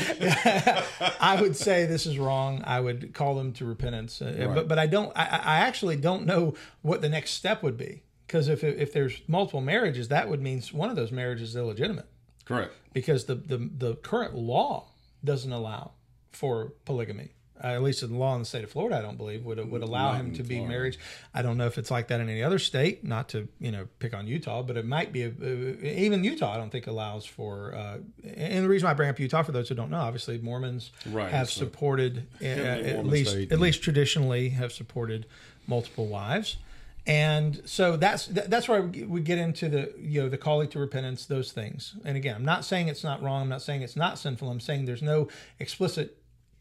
Speaker 1: I would say this is wrong. I would call them to repentance. But I actually don't know what the next step would be. Because if there's multiple marriages, that would mean one of those marriages is illegitimate.
Speaker 2: Correct. Because
Speaker 1: the current law doesn't allow for polygamy. At least in the law in the state of Florida, I don't believe would allow him to be married. I don't know if it's like that in any other state. Not to pick on Utah, but it might be. Even Utah, I don't think allows for. And the reason why I bring up Utah, for those who don't know, obviously Mormons have supported at least traditionally have supported multiple wives. And so that's where we get into the calling to repentance, those things. And again, I'm not saying it's not wrong. I'm not saying it's not sinful. I'm saying there's no explicit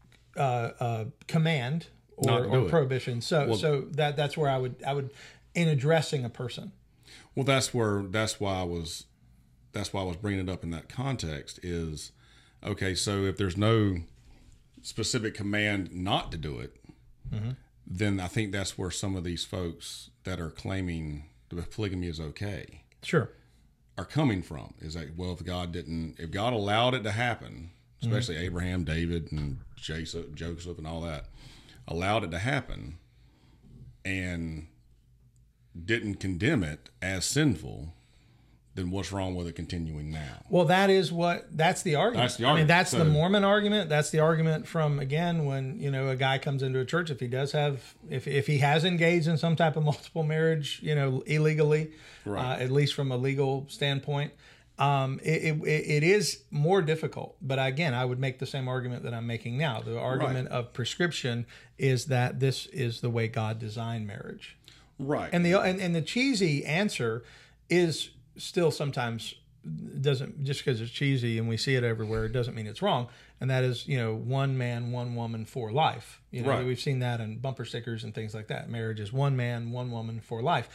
Speaker 1: command or prohibition. So that's where I would in addressing a person.
Speaker 2: Well, that's why I was bringing it up in that context is, okay, so if there's no specific command not to do it, then I think that's where some of these folks that are claiming that polygamy is okay, are coming from. Is like, well, if God allowed it to happen, especially Abraham, David, and Joseph, and all that, allowed it to happen, and didn't condemn it as sinful, then what's wrong with it continuing now?
Speaker 1: Well, that's the argument.
Speaker 2: That's the argument.
Speaker 1: That's the Mormon argument. That's the argument from, again, when, a guy comes into a church, if he has engaged in some type of multiple marriage, illegally, at least from a legal standpoint, it is more difficult. But again, I would make the same argument that I'm making now. The argument of prescription is that this is the way God designed marriage.
Speaker 2: Right.
Speaker 1: And the cheesy answer is still sometimes doesn't, just because it's cheesy and we see it everywhere, it doesn't mean it's wrong. And that is, one man, one woman for life. We've seen that in bumper stickers and things like that. Marriage is one man, one woman for life.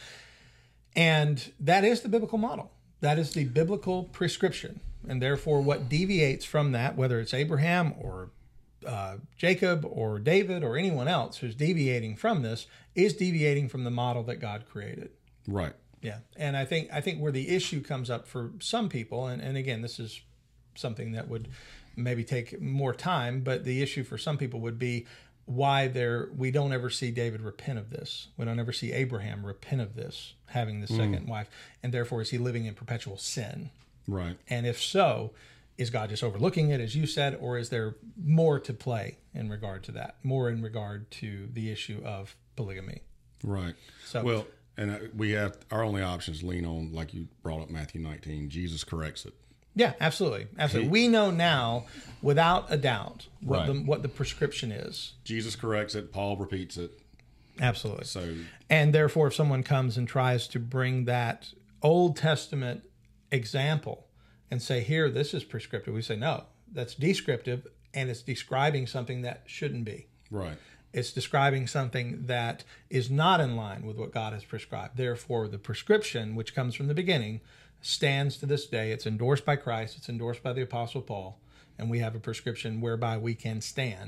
Speaker 1: And that is the biblical model. That is the biblical prescription. And therefore, what deviates from that, whether it's Abraham or Jacob or David or anyone else who's deviating from this, is deviating from the model that God created.
Speaker 2: Right.
Speaker 1: Yeah. And I think where the issue comes up for some people, and again, this is something that would maybe take more time, but the issue for some people would be why we don't ever see David repent of this. We don't ever see Abraham repent of this, having the second wife. And therefore, is he living in perpetual sin?
Speaker 2: Right.
Speaker 1: And if so, is God just overlooking it, as you said, or is there more to play in regard to that, more in regard to the issue of polygamy?
Speaker 2: Right.
Speaker 1: So,
Speaker 2: well, and we have our only options lean on, like you brought up Matthew 19, Jesus corrects it.
Speaker 1: Yeah, absolutely. We know now, without a doubt, what the prescription is.
Speaker 2: Jesus corrects it. Paul repeats it.
Speaker 1: Absolutely. And therefore, if someone comes and tries to bring that Old Testament example and say, here, this is prescriptive, we say, no, that's descriptive, and it's describing something that shouldn't be.
Speaker 2: Right.
Speaker 1: It's describing something that is not in line with what God has prescribed. Therefore, the prescription, which comes from the beginning, stands to this day. It's endorsed by Christ. It's endorsed by the Apostle Paul. And we have a prescription whereby we can stand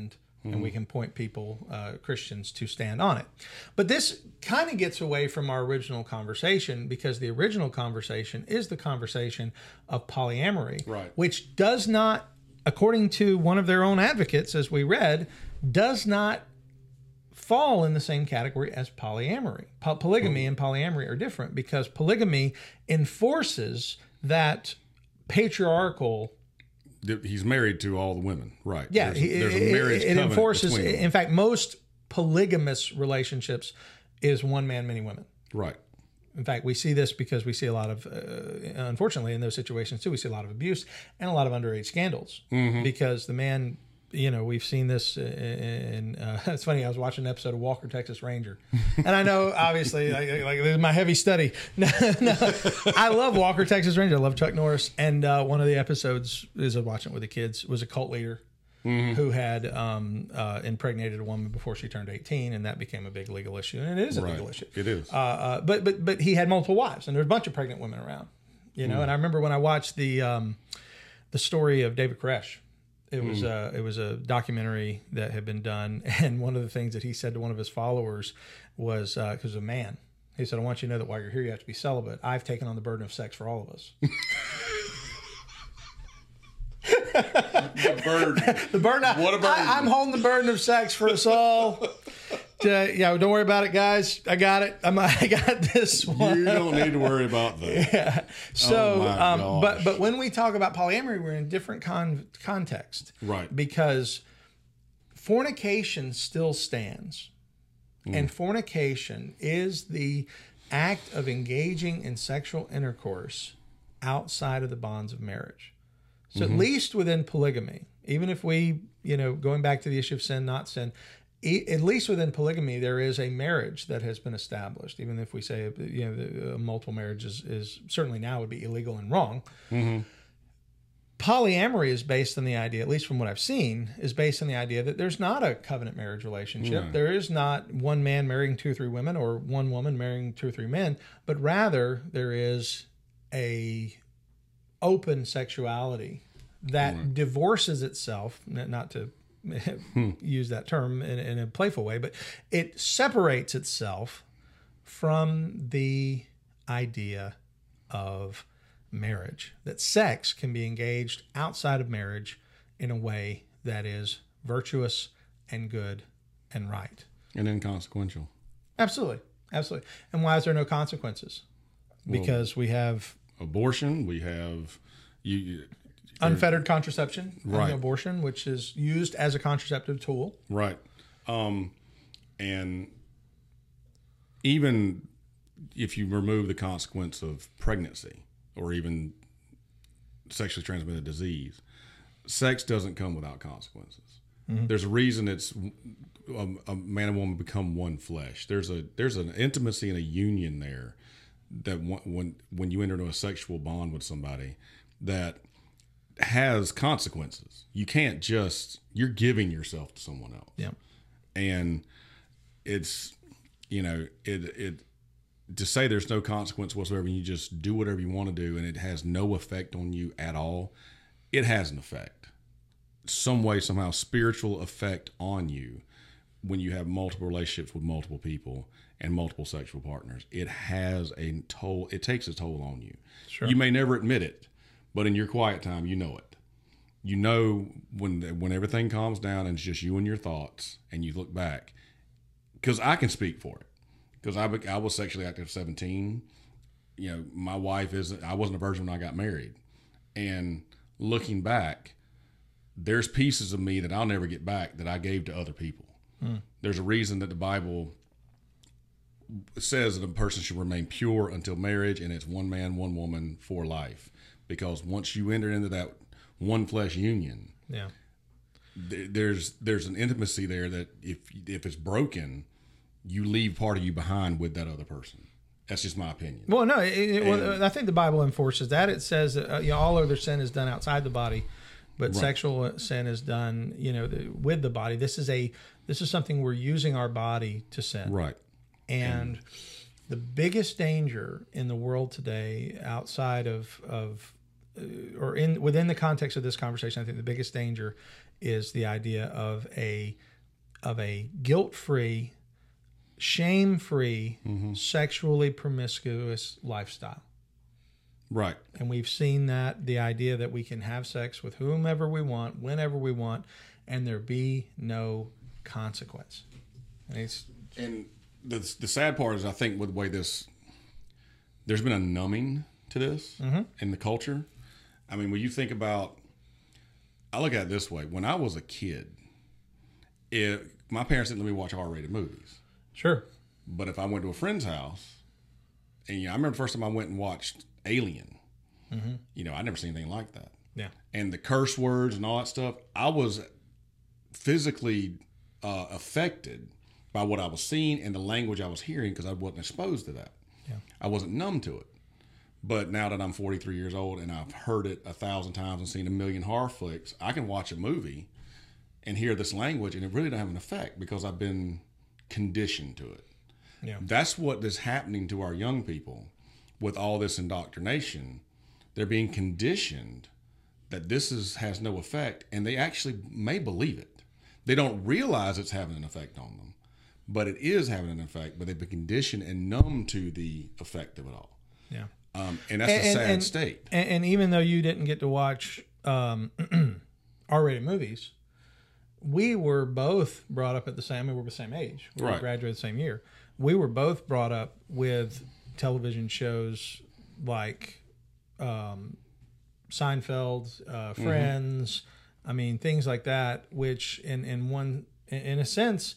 Speaker 1: and we can point people, Christians, to stand on it. But this kind of gets away from our original conversation, because the original conversation is the conversation of polyamory,
Speaker 2: Right.
Speaker 1: which does not, according to one of their own advocates, as we read, does not fall in the same category as polyamory. Polygamy and polyamory are different, because polygamy enforces that patriarchal.
Speaker 2: He's married to all the women, right?
Speaker 1: Yeah,
Speaker 2: there's a marriage
Speaker 1: it enforces.
Speaker 2: between them.
Speaker 1: In fact, most polygamous relationships is one man, many women.
Speaker 2: Right.
Speaker 1: In fact, we see this because we see a lot of, unfortunately, in those situations too, we see a lot of abuse and a lot of underage scandals, because the man. We've seen this in it's funny, I was watching an episode of Walker, Texas Ranger. And I know, obviously, like this is my heavy study. No, I love Walker, Texas Ranger. I love Chuck Norris. And one of the episodes, as I was watching it with the kids, was a cult leader who had impregnated a woman before she turned 18, and that became a big legal issue. And it is a legal issue.
Speaker 2: It is.
Speaker 1: But he had multiple wives, and there's a bunch of pregnant women around. And I remember when I watched the story of David Koresh. It was a documentary that had been done, and one of the things that he said to one of his followers was, because a man, he said, "I want you to know that while you're here, you have to be celibate. I've taken on the burden of sex for all of us."
Speaker 2: The burden.
Speaker 1: The burden.
Speaker 2: What a burden.
Speaker 1: I'm holding the burden of sex for us all. Yeah, don't worry about it, guys. I got it. I got this one.
Speaker 2: You don't need to worry about that.
Speaker 1: Yeah. So,
Speaker 2: gosh.
Speaker 1: but when we talk about polyamory, we're in a different context,
Speaker 2: Right.
Speaker 1: Because fornication still stands, and fornication is the act of engaging in sexual intercourse outside of the bonds of marriage. So at least within polygamy, even if we, going back to the issue of sin, not sin, at least within polygamy, there is a marriage that has been established. Even if we say, multiple marriages is certainly now would be illegal and wrong. Polyamory is based on the idea, at least from what I've seen, is based on the idea that there's not a covenant marriage relationship.
Speaker 2: No.
Speaker 1: There is not one man marrying 2 or 3 women, or one woman marrying 2 or 3 men, but rather there is a open sexuality that divorces itself, not to use that term in a playful way, but it separates itself from the idea of marriage, that sex can be engaged outside of marriage in a way that is virtuous and good and right.
Speaker 2: And inconsequential.
Speaker 1: Absolutely. And why is there no consequences? Because we have
Speaker 2: abortion, we have
Speaker 1: unfettered contraception,
Speaker 2: right.
Speaker 1: Abortion, which is used as a contraceptive tool.
Speaker 2: Right. And even if you remove the consequence of pregnancy or even sexually transmitted disease, sex doesn't come without consequences. There's a reason it's a man and woman become one flesh. There's an intimacy and a union there that when you enter into a sexual bond with somebody that has consequences. You can't you're giving yourself to someone else.
Speaker 1: Yeah.
Speaker 2: And it's, to say there's no consequence whatsoever, and you just do whatever you want to do and it has no effect on you at all, it has an effect. Some way, somehow, spiritual effect on you when you have multiple relationships with multiple people and multiple sexual partners. It has it takes a toll on you.
Speaker 1: Sure.
Speaker 2: You may never admit it, but in your quiet time, you know it. You know when everything calms down and it's just you and your thoughts, and you look back. Because I can speak for it. Because I was sexually active at 17. My wife I wasn't a virgin when I got married. And looking back, there's pieces of me that I'll never get back that I gave to other people. There's a reason that the Bible says that a person should remain pure until marriage, and it's one man, one woman for life. Because once you enter into that one flesh union, there's an intimacy there that if it's broken, you leave part of you behind with that other person. That's just my opinion.
Speaker 1: Well, no, I think the Bible enforces that. It says that all other sin is done outside the body, but
Speaker 2: Right.
Speaker 1: sexual sin is done, with the body. This is something we're using our body to sin.
Speaker 2: Right.
Speaker 1: And the biggest danger in the world today, outside of within the context of this conversation, I think the biggest danger is the idea of a guilt-free, shame-free, sexually promiscuous lifestyle.
Speaker 2: Right.
Speaker 1: And we've seen that, the idea that we can have sex with whomever we want, whenever we want, and there be no consequence.
Speaker 2: And the sad part is, I think, with the way there's been a numbing to this in the culture. I mean, when you think about, I look at it this way. When I was a kid, my parents didn't let me watch R-rated movies.
Speaker 1: Sure.
Speaker 2: But if I went to a friend's house, and I remember the first time I went and watched Alien, I'd never seen anything like that.
Speaker 1: Yeah.
Speaker 2: And the curse words and all that stuff, I was physically affected by what I was seeing and the language I was hearing because I wasn't exposed to that.
Speaker 1: Yeah.
Speaker 2: I wasn't numb to it. But now that I'm 43 years old and I've heard it 1,000 times and seen a million horror flicks, I can watch a movie and hear this language and it really doesn't have an effect because I've been conditioned to it.
Speaker 1: Yeah.
Speaker 2: That's what is happening to our young people with all this indoctrination. They're being conditioned that this has no effect, and they actually may believe it. They don't realize it's having an effect on them, but it is having an effect, but they've been conditioned and numb to the effect of it all.
Speaker 1: Yeah.
Speaker 2: And that's a sad state.
Speaker 1: And even though you didn't get to watch R-rated movies, we were both brought up at we were the same age. We graduated the same year. We were both brought up with television shows like Seinfeld, Friends, I mean, things like that, which in a sense,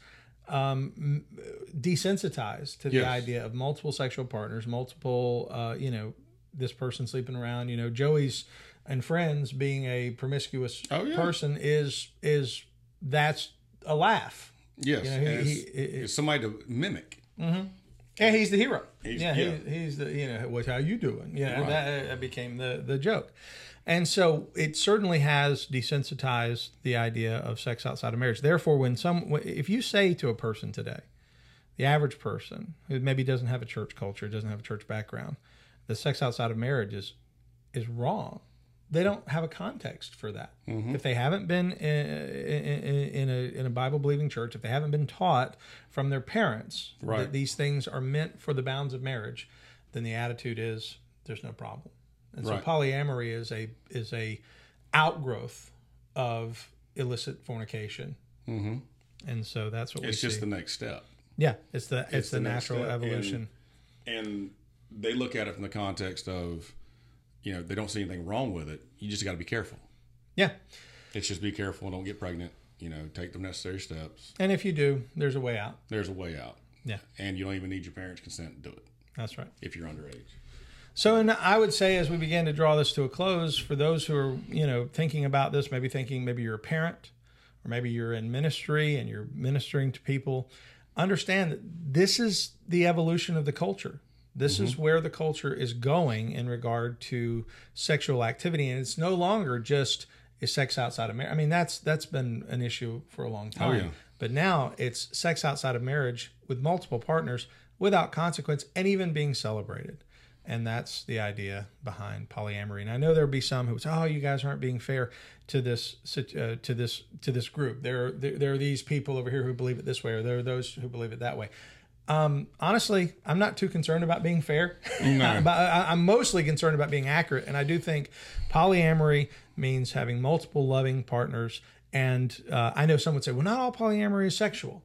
Speaker 1: desensitized to the idea of multiple sexual partners, multiple, this person sleeping around, Joey's and Friends being a promiscuous person is that's a laugh.
Speaker 2: Yes. It's somebody to mimic.
Speaker 1: Mm-hmm. Yeah, he's the hero. He's the, what's how you doing? That became the joke. And so it certainly has desensitized the idea of sex outside of marriage. Therefore, if you say to a person today, the average person who maybe doesn't have a church culture, doesn't have a church background, that sex outside of marriage is wrong, they don't have a context for that. Mm-hmm. If they haven't been in a Bible-believing church, if they haven't been taught from their parents that these things are meant for the bounds of marriage, then the attitude is there's no problem. And so polyamory is a outgrowth of illicit fornication. Mm-hmm. And so that's what
Speaker 2: it's just the next step.
Speaker 1: Yeah, it's the natural evolution.
Speaker 2: And they look at it from the context of, they don't see anything wrong with it. You just got to be careful.
Speaker 1: Yeah.
Speaker 2: It's just be careful. Don't get pregnant. Take the necessary steps.
Speaker 1: And if you do, there's a way out.
Speaker 2: There's a way out.
Speaker 1: Yeah.
Speaker 2: And you don't even need your parents' consent to do it.
Speaker 1: That's right.
Speaker 2: If you're underage.
Speaker 1: So, and I would say as we begin to draw this to a close, for those who are, thinking about this, maybe you're a parent or maybe you're in ministry and you're ministering to people, understand that this is the evolution of the culture. This is where the culture is going in regard to sexual activity. And it's no longer just is sex outside of marriage. I mean, that's been an issue for a long time. Oh, yeah. But now it's sex outside of marriage with multiple partners without consequence and even being celebrated. And that's the idea behind polyamory. And I know there'll be some who say, "Oh, you guys aren't being fair to this group. There are these people over here who believe it this way, or there are those who believe it that way." Honestly, I'm not too concerned about being fair. No. I'm mostly concerned about being accurate. And I do think polyamory means having multiple loving partners. And I know some would say, well, not all polyamory is sexual.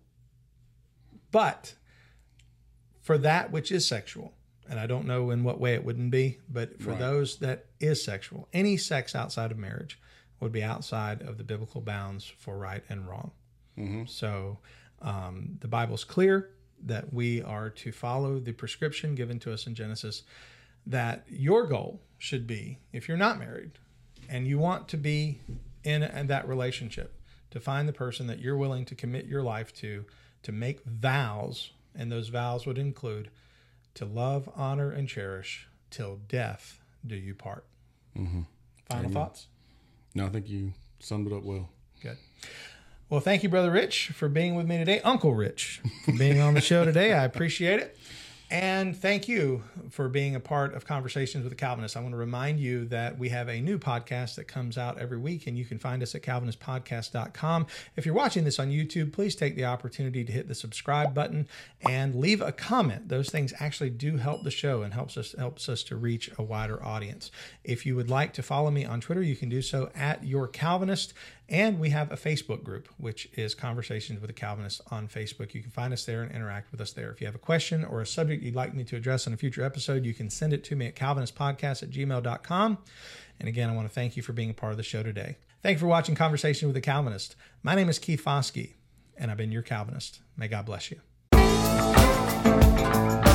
Speaker 1: But for that which is sexual, and I don't know in what way it wouldn't be, but for those that is sexual, any sex outside of marriage would be outside of the biblical bounds for right and wrong. Mm-hmm. So the Bible's clear that we are to follow the prescription given to us in Genesis, that your goal should be, if you're not married and you want to be in that relationship, to find the person that you're willing to commit your life to make vows, and those vows would include to love, honor, and cherish till death do you part. Mm-hmm. Final thoughts?
Speaker 2: No, I think you summed it up well.
Speaker 1: Good. Well, thank you, Brother Rich, for being with me today. Uncle Rich, for being on the show today. I appreciate it. And thank you for being a part of Conversations with a Calvinist. I want to remind you that we have a new podcast that comes out every week, and you can find us at calvinistpodcast.com. If you're watching this on YouTube, please take the opportunity to hit the subscribe button and leave a comment. Those things actually do help the show and helps us to reach a wider audience. If you would like to follow me on Twitter, you can do so at Your Calvinist. And we have a Facebook group, which is Conversations with a Calvinist on Facebook. You can find us there and interact with us there. If you have a question or a subject you'd like me to address on a future episode, you can send it to me at calvinistpodcast@gmail.com. And again, I want to thank you for being a part of the show today. Thank you for watching Conversation with a Calvinist. My name is Keith Foskey, and I've been your Calvinist. May God bless you.